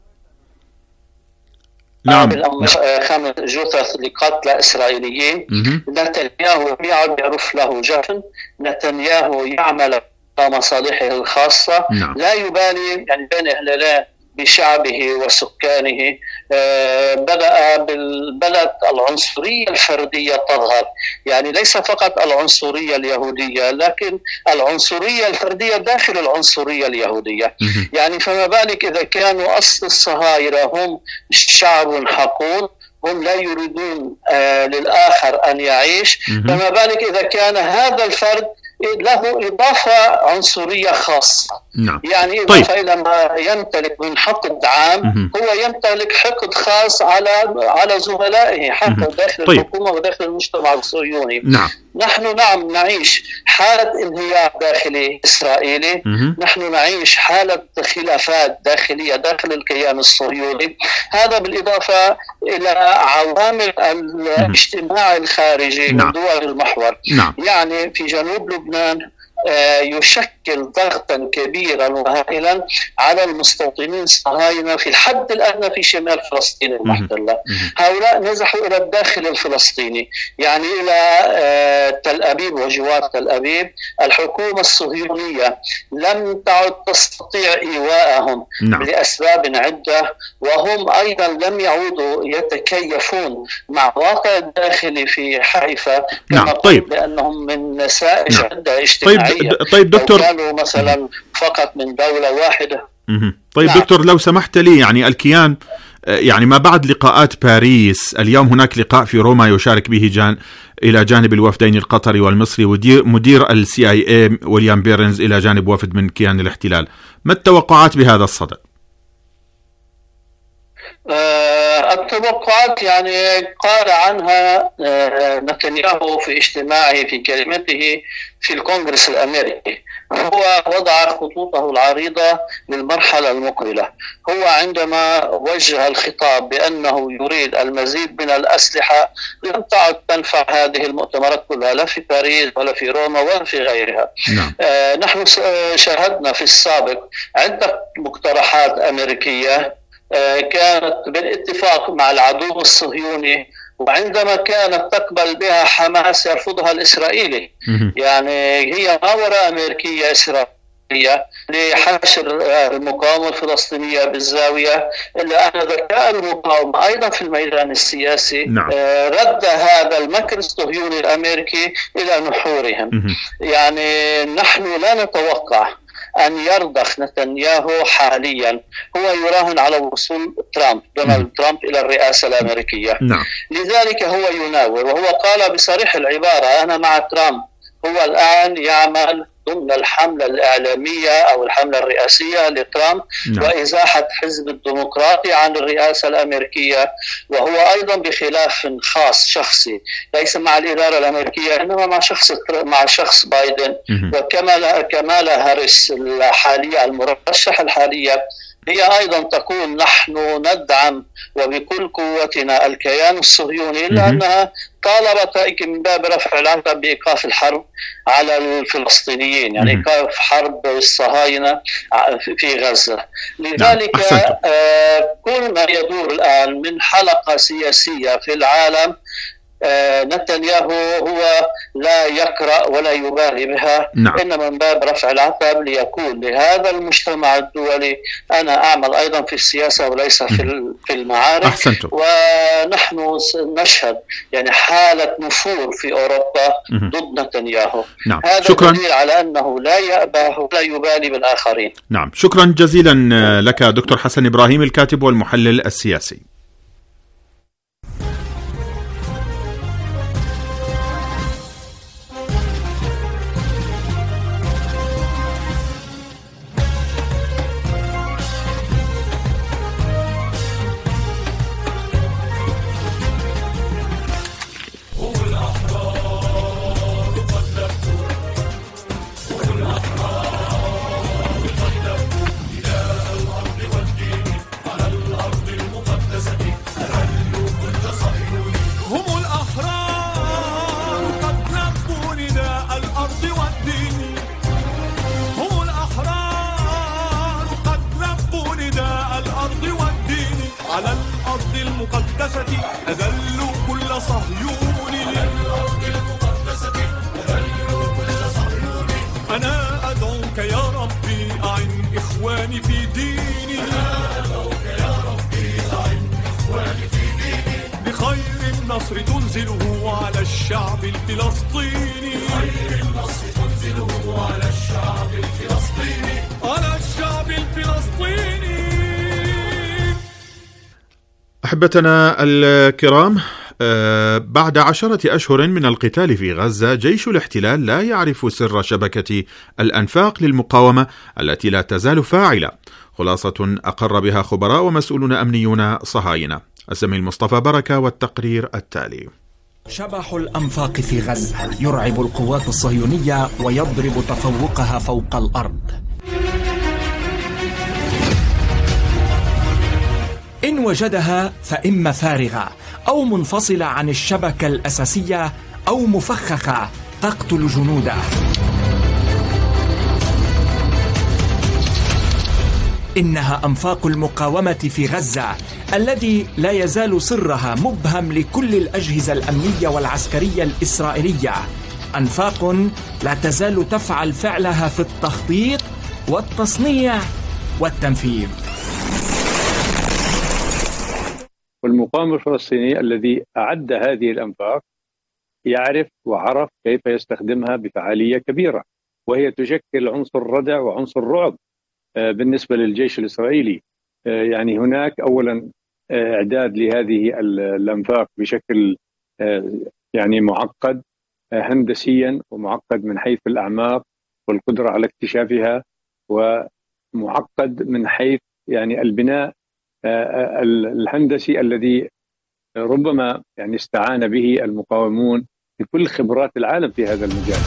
5 جثث لقتلى إسرائيليين. نتنياهو يعد يعرف له جفن، نتنياهو يعمل مصالحه الخاصة. لا يبالي يعني بين إهلالين بشعبه وسكانه. بدأ بالبلد العنصرية الفردية تظهر، يعني ليس فقط العنصرية اليهودية، لكن العنصرية الفردية داخل العنصرية اليهودية. يعني فما بالك إذا كانوا أصل الصهاينة هم شعب حقود، هم لا يريدون للآخر أن يعيش، فما بالك إذا كان هذا الفرد له إضافة عنصرية خاصة. يعني إضافة إلى ما يمتلك من حقد عام، هو يمتلك حقد خاص على زملائه حتى داخل الحكومة وداخل المجتمع الصهيوني. نحن نعيش حالة انهيار داخلي إسرائيلي، نحن نعيش حالة خلافات داخلية داخل الكيان الصهيوني. هذا بالإضافة إلى عوامل الاجتماع الخارجي من دول المحور. يعني في جنوب لبنان يشكل ضغطا كبيرا وهائلا على المستوطنين الصهاينة في الحد الأدنى في شمال فلسطين المحتلة. هؤلاء نزحوا إلى الداخل الفلسطيني، يعني إلى تل أبيب وجوار تل أبيب. الحكومة الصهيونية لم تعد تستطيع إيواءهم لأسباب عدة، وهم أيضا لم يعودوا يتكيفون مع واقع الداخلي في حيفا كما قلت، لأنهم من نسائج عدة اجتماعية. طيب دكتور، كانوا مثلا فقط من دولة واحدة. طيب دكتور، لو سمحت لي، يعني الكيان يعني ما بعد لقاءات باريس، اليوم هناك لقاء في روما يشارك به إلى جانب الوفدين القطري والمصري مدير CIA ويليام بيرنز إلى جانب وفد من كيان الاحتلال. ما التوقعات بهذا الصدد؟ التوقعات يعني قال عنها نتنياهو في اجتماعه في كلمته في الكونغرس الأمريكي. هو وضع خطوطه العريضة للمرحلة المقبلة. هو عندما وجه الخطاب بأنه يريد المزيد من الأسلحة لم تعد تنفع هذه المؤتمرات كلها، لا في باريس ولا في روما ولا في غيرها. نحن شاهدنا في السابق عدة مقترحات أمريكية كانت بالاتفاق مع العدو الصهيوني، وعندما كانت تقبل بها حماس يرفضها الإسرائيلي. يعني هي مؤامرة أمريكية إسرائيلية لحشر المقاومة الفلسطينية بالزاوية، إلا أن ذكاء المقاومة أيضا في الميدان السياسي رد هذا المكر الصهيوني الأمريكي إلى نحورهم. يعني نحن لا نتوقع أن يرضخ نتنياهو حاليا. هو يراهن على وصول دونالد ترامب إلى الرئاسة الأمريكية. لذلك هو يناور، وهو قال بصريح العبارة أنا مع ترامب. هو الآن يعمل ضمن الحملة الإعلامية أو الحملة الرئاسية لترامب وإزاحة حزب الديمقراطي عن الرئاسة الأمريكية، وهو أيضا بخلاف خاص شخصي ليس مع الإدارة الأمريكية إنما مع شخص بايدن وكمالا هاريس الحالية المرشحة الحالية. هي أيضا تقول نحن ندعم وبكل قوتنا الكيان الصهيوني، لأنها طالبت من باب رفع العتب بإيقاف الحرب على الفلسطينيين، يعني إيقاف حرب الصهاينة في غزة. لذلك كل ما يدور الآن من حلقة سياسية في العالم نتنياهو هو لا يقرأ ولا يبالي بها. إنما من باب رفع العتب ليكون لهذا المجتمع الدولي أنا أعمل أيضا في السياسة وليس في المعارك. أحسنتم. ونحن نشهد يعني حالة نفور في أوروبا ضد نتنياهو. هذا شكرا. دليل على أنه لا يأبه ولا يبالي بالآخرين. نعم، شكرا جزيلا لك دكتور حسن إبراهيم، الكاتب والمحلل السياسي. أذلوا كل صهيوني، أنا أدعوك يا ربي أعن إخواني في ديني، بخير النصر تنزله على الشعب الفلسطيني، على الشعب الفلسطيني. أحبتنا الكرام، بعد 10 أشهر من القتال في غزة، جيش الاحتلال لا يعرف سر شبكة الأنفاق للمقاومة التي لا تزال فاعلة، خلاصة أقر بها خبراء ومسؤولون أمنيون صهاينة. الزميل مصطفى بركة والتقرير التالي. شبح الأنفاق في غزة يرعب القوات الصهيونية ويضرب تفوقها فوق الأرض. إن وجدها فإما فارغة أو منفصلة عن الشبكة الأساسية أو مفخخة تقتل جنوده. إنها أنفاق المقاومة في غزة الذي لا يزال سرها مبهم لكل الأجهزة الأمنية والعسكرية الإسرائيلية. أنفاق لا تزال تفعل فعلها في التخطيط والتصنيع والتنفيذ. والمقاوم الفلسطيني الذي أعد هذه الأنفاق يعرف وعرف كيف يستخدمها بفعالية كبيرة، وهي تشكل عنصر ردع وعنصر رعب بالنسبة للجيش الإسرائيلي. يعني هناك أولا إعداد لهذه الأنفاق بشكل يعني معقد هندسيا، ومعقد من حيث الأعماق والقدرة على اكتشافها، ومعقد من حيث يعني البناء الهندسي الذي ربما يعني استعان به المقاومون بكل خبرات العالم في هذا المجال.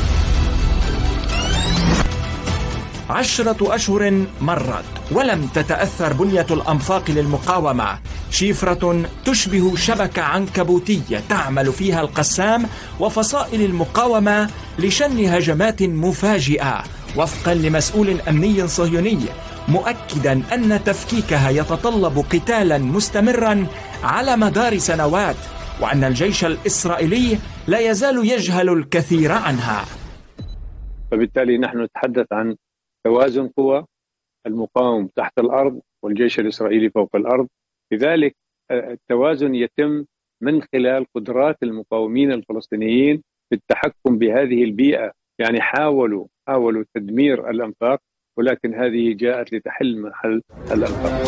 10 أشهر مرت ولم تتأثر بنية الأنفاق للمقاومة، شفرة تشبه شبكة عنكبوتية تعمل فيها القسام وفصائل المقاومة لشن هجمات مفاجئة، وفقا لمسؤول أمني صهيوني مؤكدا أن تفكيكها يتطلب قتالا مستمرا على مدار سنوات، وأن الجيش الإسرائيلي لا يزال يجهل الكثير عنها. فبالتالي نحن نتحدث عن توازن قوى، المقاوم تحت الأرض والجيش الإسرائيلي فوق الأرض. لذلك التوازن يتم من خلال قدرات المقاومين الفلسطينيين في التحكم بهذه البيئة. يعني حاولوا تدمير الأنفاق، ولكن هذه جاءت لتحل محل الأنفاق.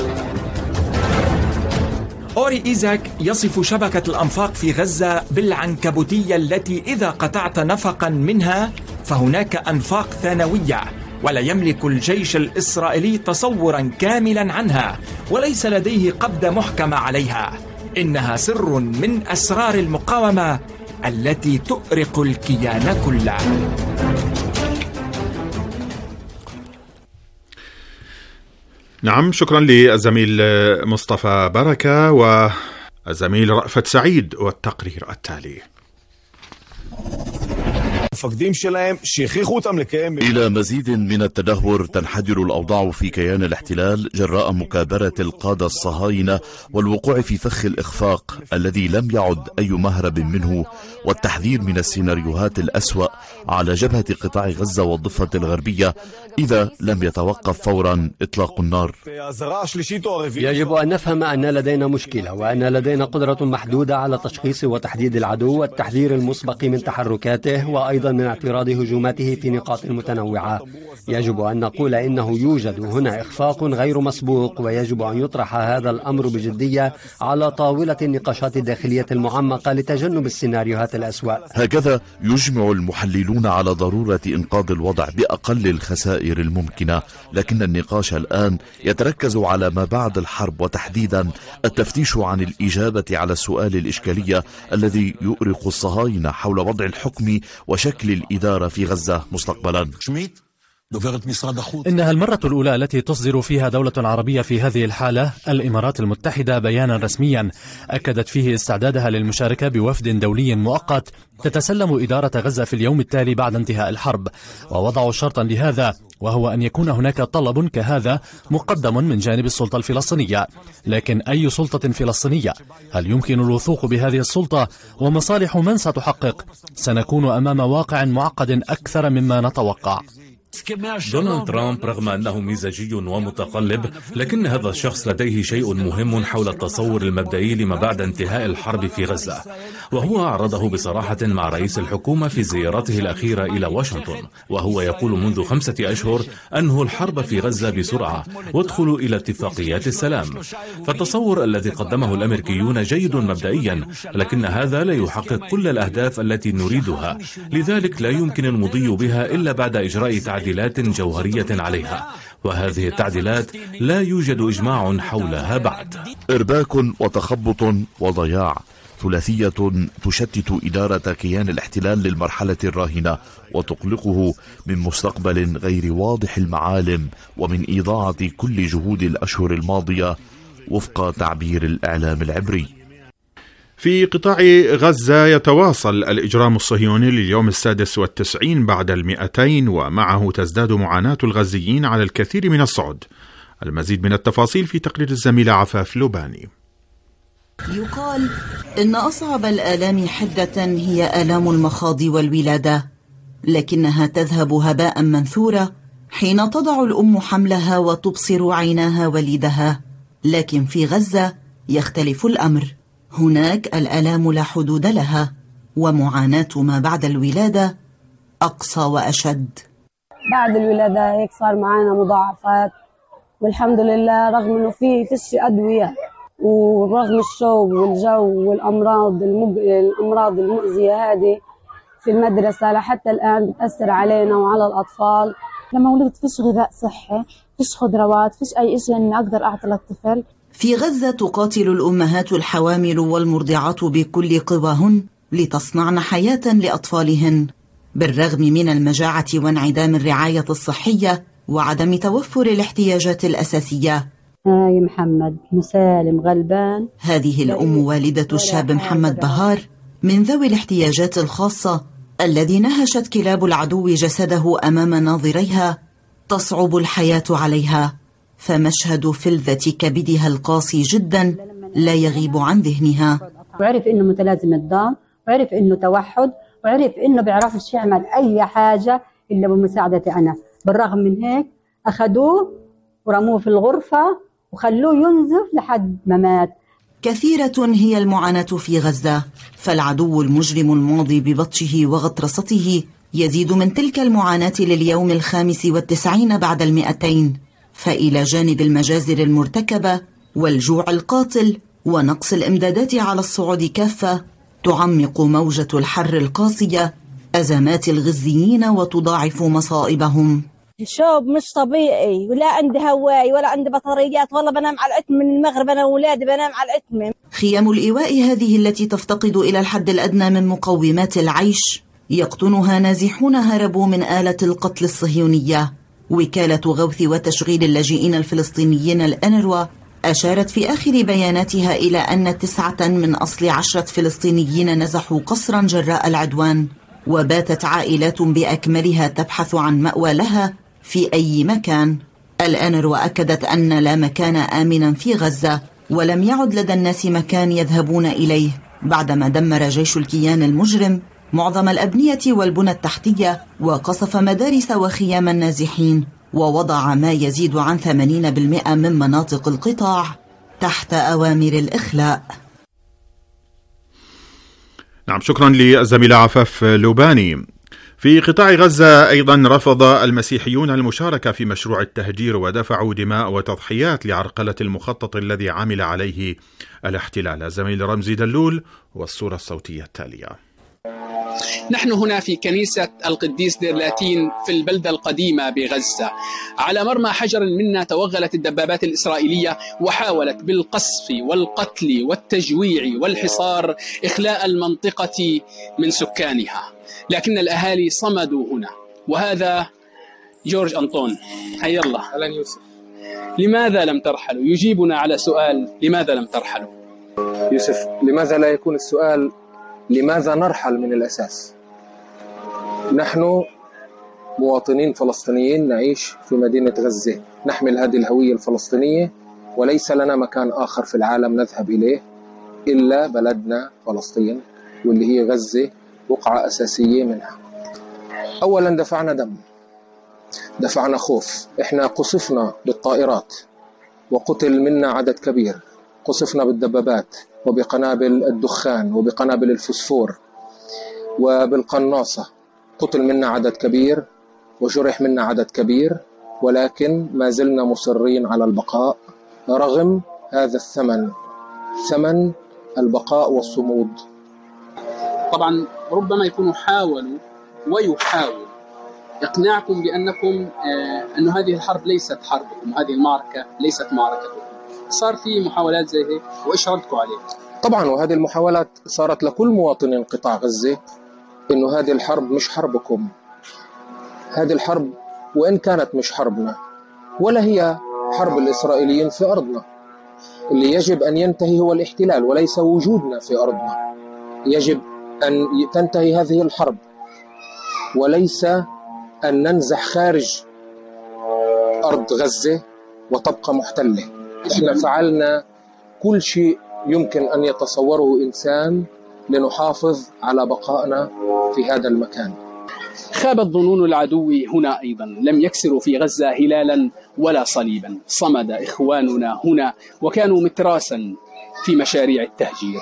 أوري إيزاك يصف شبكة الأنفاق في غزة بالعنكبوتية التي إذا قطعت نفقا منها فهناك أنفاق ثانوية، ولا يملك الجيش الإسرائيلي تصورا كاملا عنها، وليس لديه قبضة محكمة عليها. إنها سر من أسرار المقاومة التي تؤرق الكيان كله. نعم، شكرا للزميل مصطفى بركة والزميل رأفت سعيد والتقرير التالي. إلى مزيد من التدهور تنحدر الأوضاع في كيان الاحتلال جراء مكابرة القادة الصهاينة والوقوع في فخ الإخفاق الذي لم يعد أي مهرب منه، والتحذير من السيناريوهات الأسوأ على جبهة قطاع غزة والضفة الغربية إذا لم يتوقف فورا إطلاق النار. يجب أن نفهم أن لدينا مشكلة، وأن لدينا قدرة محدودة على تشخيص وتحديد العدو والتحذير المسبق من تحركاته، وأيضا من اعتراض هجوماته في نقاط متنوعة. يجب أن نقول إنه يوجد هنا إخفاق غير مسبوق، ويجب أن يطرح هذا الأمر بجدية على طاولة النقاشات الداخلية المعمقة لتجنب السيناريوهات الأسوأ. هكذا يجمع المحللون على ضرورة إنقاذ الوضع بأقل الخسائر الممكنة، لكن النقاش الآن يتركز على ما بعد الحرب، وتحديدا التفتيش عن الإجابة على السؤال الإشكالية الذي يؤرق الصهاينة حول وضع الحكم وشكل الإدارة في غزة مستقبلا. إنها المرة الأولى التي تصدر فيها دولة عربية في هذه الحالة، الإمارات المتحدة، بيانا رسميا أكدت فيه استعدادها للمشاركة بوفد دولي مؤقت تتسلم إدارة غزة في اليوم التالي بعد انتهاء الحرب، ووضعوا شرطا لهذا، وهو أن يكون هناك طلب كهذا مقدم من جانب السلطة الفلسطينية. لكن أي سلطة فلسطينية؟ هل يمكن الوثوق بهذه السلطة؟ ومصالح من ستحقق؟ سنكون أمام واقع معقد أكثر مما نتوقع. دونالد ترامب رغم أنه مزاجي ومتقلب، لكن هذا الشخص لديه شيء مهم حول التصور المبدئي لما بعد انتهاء الحرب في غزة، وهو أعرضه بصراحة مع رئيس الحكومة في زيارته الأخيرة إلى واشنطن، وهو يقول منذ 5 أشهر أنهوا الحرب في غزة بسرعة وادخلوا إلى اتفاقيات السلام. فالتصور الذي قدمه الأمريكيون جيد مبدئيا، لكن هذا لا يحقق كل الأهداف التي نريدها، لذلك لا يمكن المضي بها إلا بعد إجراء تعديلات جوهرية عليها، وهذه التعديلات لا يوجد إجماع حولها بعد. إرباك وتخبط وضياع، ثلاثية تشتت إدارة كيان الاحتلال للمرحلة الراهنة وتقلقه من مستقبل غير واضح المعالم ومن إضاعة كل جهود الأشهر الماضية وفق تعبير الإعلام العبري. في قطاع غزة يتواصل الإجرام الصهيوني لليوم 96 بعد 200، ومعه تزداد معاناة الغزيين على الكثير من الصعد. المزيد من التفاصيل في تقرير الزميلة عفاف لوباني. يقال إن أصعب الآلام حدة هي آلام المخاض والولادة، لكنها تذهب هباء منثورا حين تضع الأم حملها وتبصر عيناها وليدها. لكن في غزة يختلف الأمر، هناك الآلام لا حدود لها، ومعاناة ما بعد الولادة أقصى وأشد. بعد الولادة هيك صار معانا مضاعفات، والحمد لله رغم إنه فيش أدوية، ورغم الشوب والجو والأمراض المؤذية هذه في المدرسة لحتى الآن بتأثر علينا وعلى الأطفال. لما ولدت فيش غذاء صحي، فيش خضروات، فيش أي شيء إني أقدر أعطي للطفل. في غزة تقاتل الأمهات الحوامل والمرضعات بكل قواهن لتصنعن حياة لأطفالهن، بالرغم من المجاعة وانعدام الرعاية الصحية وعدم توفر الاحتياجات الأساسية. هاي محمد مسالم غلبان. هذه الأم والدة الشاب محمد بهار من ذوي الاحتياجات الخاصة الذي نهشت كلاب العدو جسده أمام ناظريها، تصعب الحياة عليها، فمشهد فلذة كبدها القاسي جدا لا يغيب عن ذهنها. وعرف إنه متلازمة ضغط، وعرف إنه توحد، وعرف إنه بيعرفش يعمل أي حاجة إلا بمساعدتي أنا. بالرغم من هيك أخذوه ورموه في الغرفة وخلوه ينزف لحد ما مات. كثيرة هي المعاناة في غزة، فالعدو المجرم الماضي ببطشه وغطرسته يزيد من تلك المعاناة لليوم 95 بعد 200. فإلى جانب المجازر المرتكبة والجوع القاتل ونقص الإمدادات على الصعود كافة، تعمق موجة الحر القاسية أزمات الغزيين وتضاعف مصائبهم. شوب مش طبيعي، ولا عندي هواي ولا عندي بطاريات، والله بنام على الأتم من المغرب، أنا وولادي بنام على الأتم. خيام الإيواء هذه التي تفتقد إلى الحد الأدنى من مقومات العيش يقطنها نازحون هربوا من آلة القتل الصهيونية. وكالة غوث وتشغيل اللاجئين الفلسطينيين الأنروا أشارت في آخر بياناتها إلى أن 9 من أصل 10 فلسطينيين نزحوا قسرا جراء العدوان، وباتت عائلات بأكملها تبحث عن مأوى لها في أي مكان. الأنروا أكدت أن لا مكان آمنا في غزة، ولم يعد لدى الناس مكان يذهبون إليه بعدما دمر جيش الكيان المجرم معظم الأبنية والبنى التحتية، وقصف مدارس وخيام النازحين، ووضع ما يزيد عن 80% من مناطق القطاع تحت أوامر الإخلاء. نعم، شكرا للزميلة عفاف لوباني. في قطاع غزة أيضا رفض المسيحيون المشاركة في مشروع التهجير ودفعوا دماء وتضحيات لعرقلة المخطط الذي عمل عليه الاحتلال. الزميل رمزي دلول والصورة الصوتية التالية. نحن هنا في كنيسة القديس دير لاتين في البلدة القديمة بغزة. على مرمى حجر منا توغلت الدبابات الإسرائيلية وحاولت بالقصف والقتل والتجويع والحصار إخلاء المنطقة من سكانها، لكن الأهالي صمدوا هنا. وهذا جورج أنطون. حي الله. أهلا يوسف. لماذا لم ترحلوا؟ يجيبنا على سؤال لماذا لم ترحلوا. يوسف، لماذا لا يكون السؤال لماذا نرحل من الأساس؟ نحن مواطنين فلسطينيين نعيش في مدينة غزة، نحمل هذه الهوية الفلسطينية، وليس لنا مكان آخر في العالم نذهب إليه إلا بلدنا فلسطين، واللي هي غزة بقعة أساسية منها. أولا دفعنا دم، دفعنا خوف، إحنا قصفنا بالطائرات وقتل منا عدد كبير، قصفنا بالدبابات وبقنابل الدخان وبقنابل الفسفور وبالقناصة، قتل منا عدد كبير وجرح منا عدد كبير، ولكن ما زلنا مصرين على البقاء رغم هذا الثمن، ثمن البقاء والصمود. طبعا ربما يكونوا حاولوا ويحاول إقناعكم بأنكم أن هذه الحرب ليست حربكم، هذه المعركة ليست معركتكم. صار في محاولات زي هيك وإيش ردكم عليه؟ طبعا، وهذه المحاولات صارت لكل مواطن قطاع غزة إنه هذه الحرب مش حربكم، هذه الحرب وإن كانت مش حربنا ولا هي حرب الإسرائيليين في أرضنا. اللي يجب أن ينتهي هو الاحتلال وليس وجودنا في أرضنا. يجب أن تنتهي هذه الحرب وليس أن ننزح خارج أرض غزة وتبقى محتلة. إحنا فعلنا كل شيء يمكن أن يتصوره إنسان لنحافظ على بقائنا في هذا المكان. خابت ظنون العدو هنا أيضا، لم يكسروا في غزة هلالا ولا صليبا، صمد إخواننا هنا وكانوا متراسا في مشاريع التهجير.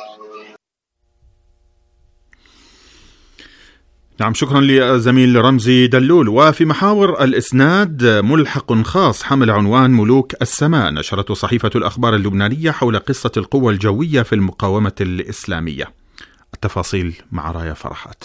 نعم، شكرا لزميل رمزي دلول. وفي محاور الإسناد ملحق خاص حمل عنوان ملوك السماء نشرته صحيفة الأخبار اللبنانية حول قصة القوة الجوية في المقاومة الإسلامية. التفاصيل مع رايا فرحات.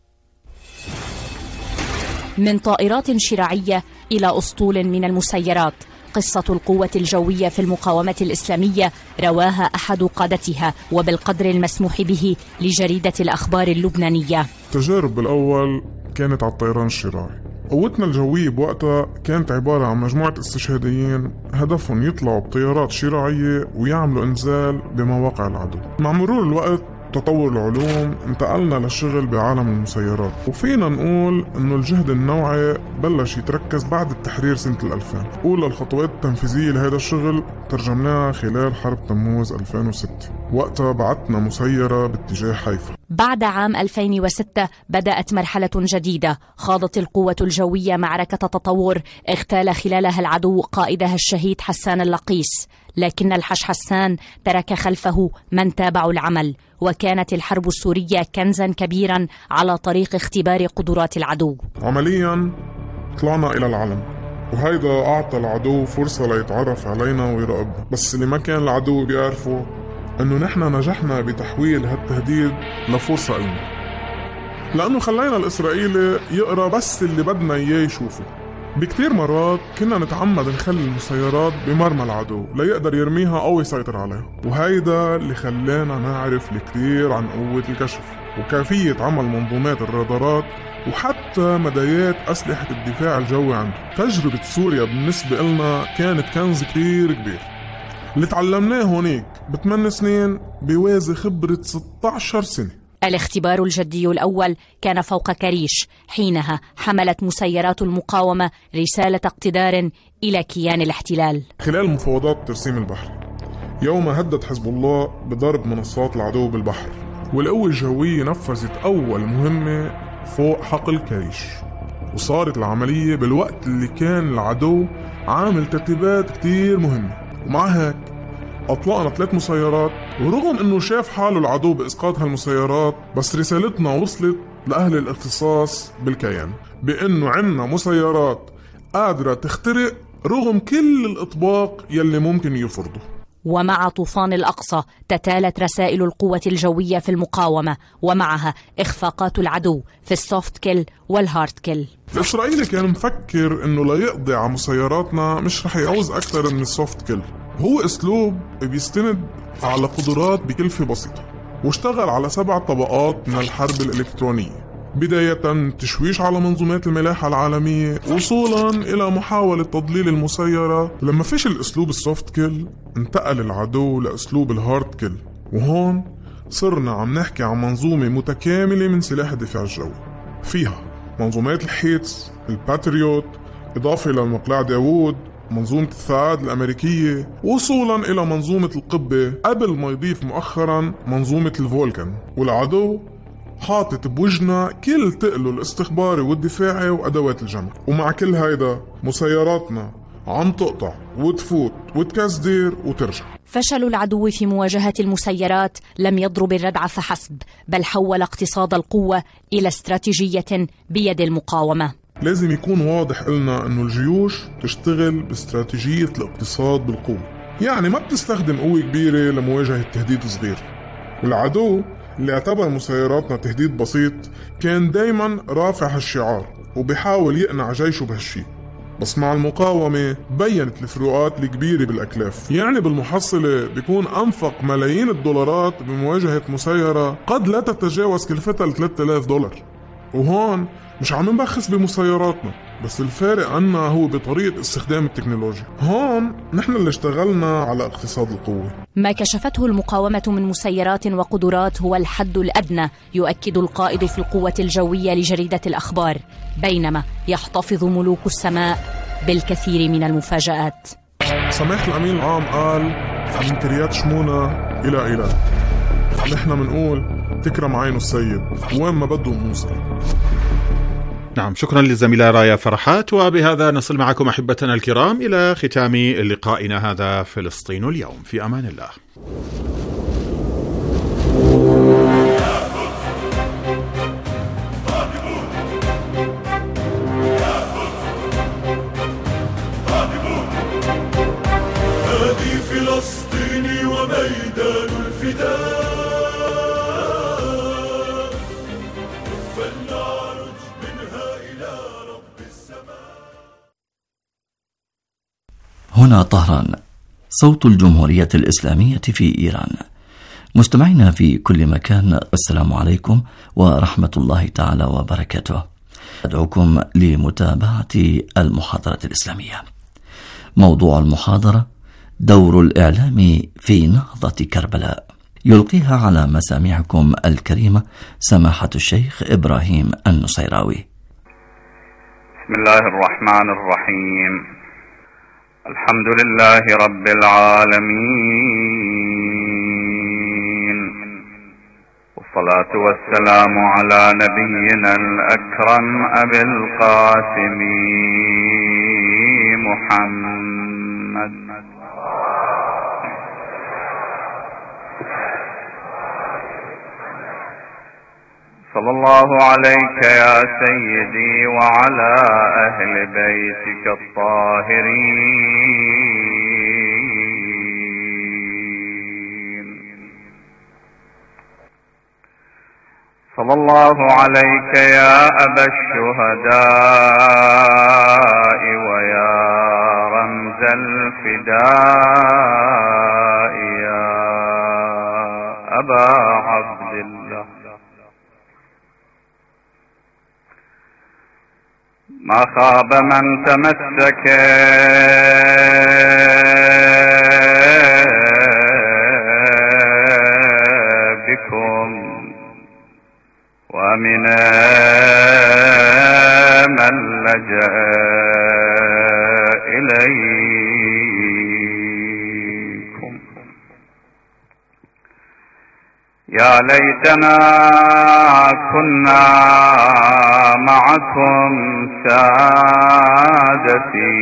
من طائرات شراعية إلى أسطول من المسيرات، قصة القوة الجوية في المقاومة الإسلامية رواها أحد قادتها وبالقدر المسموح به لجريدة الأخبار اللبنانية. التجارب بالأول كانت على الطيران الشراعي. قوتنا الجوية بوقتها كانت عبارة عن مجموعة استشهاديين هدفهم يطلعوا بطيارات شراعية ويعملوا إنزال بمواقع العدو. مع مرور الوقت تطور العلوم انتقلنا للشغل بعالم المسيرات، وفينا نقول انه الجهد النوعي بلش يتركز بعد التحرير سنة 2000. أولى الخطوات التنفيذية لهذا الشغل ترجمناها خلال حرب تموز 2006، وقتها بعتنا مسيرة باتجاه حيفا. بعد عام 2006 بدأت مرحلة جديدة، خاضت القوة الجوية معركة تطور اغتال خلالها العدو قائدها الشهيد حسان اللقيس، لكن الحج حسان ترك خلفه من تابعوا العمل، وكانت الحرب السورية كنزا كبيرا على طريق اختبار قدرات العدو. عمليا طلعنا إلى العلم، وهيدا أعطى العدو فرصة ليتعرف علينا ويراقبنا، بس اللي ما كان العدو بيعرفه أنه نحن نجحنا بتحويل هالتهديد لفرصة إلنا، لأنه خلينا الإسرائيلي يقرأ بس اللي بدنا إياه يشوفه. بكتير مرات كنا نتعمد نخلي المسيرات بمرمى العدو ليقدر يرميها أو يسيطر عليها، وهيدا اللي خلانا نعرف الكثير عن قوة الكشف وكيفية عمل منظومات الرادارات وحتى مدايات أسلحة الدفاع الجوي عنده. تجربة سوريا بالنسبة لنا كانت كنز كتير كبير. اللي تعلمناه هونيك ب8 سنين بيوازي خبرة 16 سنة. الاختبار الجدي الأول كان فوق كريش، حينها حملت مسيرات المقاومة رسالة اقتدار إلى كيان الاحتلال. خلال مفاوضات ترسيم البحر، يوم هدد حزب الله بضرب منصات العدو بالبحر، والقوة الجوية نفذت أول مهمة فوق حقل كريش، وصارت العملية بالوقت اللي كان العدو عامل ترتيبات كتير مهمة. ومع هيك أطلقنا 3 مسيرات، ورغم أنه شاف حاله العدو بإسقاط هالمسيرات، بس رسالتنا وصلت لأهل الاختصاص بالكيان بأنه عنا مسيرات قادرة تخترق رغم كل الإطباق يلي ممكن يفرضه. ومع طوفان الأقصى تتالت رسائل القوة الجوية في المقاومة، ومعها إخفاقات العدو في السوفت كيل والهارد كيل. الإسرائيلي كان مفكر أنه لا يقضي على مسيراتنا مش رح يعوز أكثر من السوفت كيل. هو أسلوب بيستند على قدرات بكلفة بسيطة، واشتغل على 7 طبقات من الحرب الإلكترونية، بداية تشويش على منظومات الملاحة العالمية، وصولا إلى محاولة تضليل المسيرة. لما فشل أسلوب السوفت كيل انتقل العدو لأسلوب الهارد كيل، وهون صرنا عم نحكي عن منظومة متكاملة من سلاح الدفاع الجوي، فيها منظومات الحيتس، الباتريوت، إضافة إلى مقلاع داوود، منظومة الثعاد الأمريكية، وصولا إلى منظومة القبة، قبل ما يضيف مؤخرا منظومة الفولكان. والعدو حاطط بوجنا كل تقله الاستخباري والدفاعي وأدوات الجمع، ومع كل هيدا مسيراتنا عم تقطع وتفوت وتكسدير وترجع. فشل العدو في مواجهة المسيرات لم يضرب الردع فحسب، بل حول اقتصاد القوة إلى استراتيجية بيد المقاومة. لازم يكون واضح لنا أنه الجيوش تشتغل باستراتيجية الاقتصاد بالقوة، يعني ما بتستخدم قوة كبيرة لمواجهة تهديد صغير. والعدو اللي اعتبر مسيراتنا تهديد بسيط كان دايما رافع هالشعار وبيحاول يقنع جيشه بهالشي، بس مع المقاومة بينت الفروقات الكبيرة بالأكلاف. يعني بالمحصلة بيكون أنفق ملايين الدولارات بمواجهة مسيرة قد لا تتجاوز كلفتها 3000 دولار. وهون مش عم نبخس بمسيراتنا، بس الفارق عنا هو بطريقة استخدام التكنولوجيا. هون نحن اللي اشتغلنا على اقتصاد القوة. ما كشفته المقاومة من مسيرات وقدرات هو الحد الأدنى، يؤكد القائد في القوة الجوية لجريدة الأخبار، بينما يحتفظ ملوك السماء بالكثير من المفاجآت. سماحة الأمين العام قال من كريات شمونة إلى إله، نحن منقول تكرم عينه السيد وين ما بده نوصل. نعم، شكرا للزميلة رايا فرحات. وبهذا نصل معكم أحبتنا الكرام إلى ختام لقائنا هذا فلسطين اليوم. في أمان الله. هذه فلسطين وميدان الفداء، هنا طهران، صوت الجمهورية الإسلامية في إيران. مستمعينا في كل مكان، السلام عليكم ورحمة الله تعالى وبركاته. أدعوكم لمتابعة المحاضرة الإسلامية. موضوع المحاضرة: دور الإعلام في نهضة كربلاء. يلقيها على مسامعكم الكريمة سماحة الشيخ إبراهيم النصيراوي. بسم الله الرحمن الرحيم. الحمد لله رب العالمين، والصلاة والسلام على نبينا الأكرم أبي القاسم محمد. صلى الله عليك يا سيدي وعلى أهل بيتك الطاهرين. صلى الله عليك يا أبا الشهداء ويا رمز الفداء يا أبا عبد الله. ما خاب من تمسك بكم ومن من لجأ إليكم. يا ليتنا كنا معكم سادتي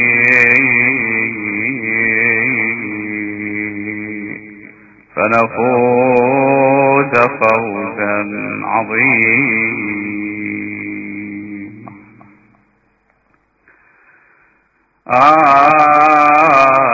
فنفوز فوزا عظيما.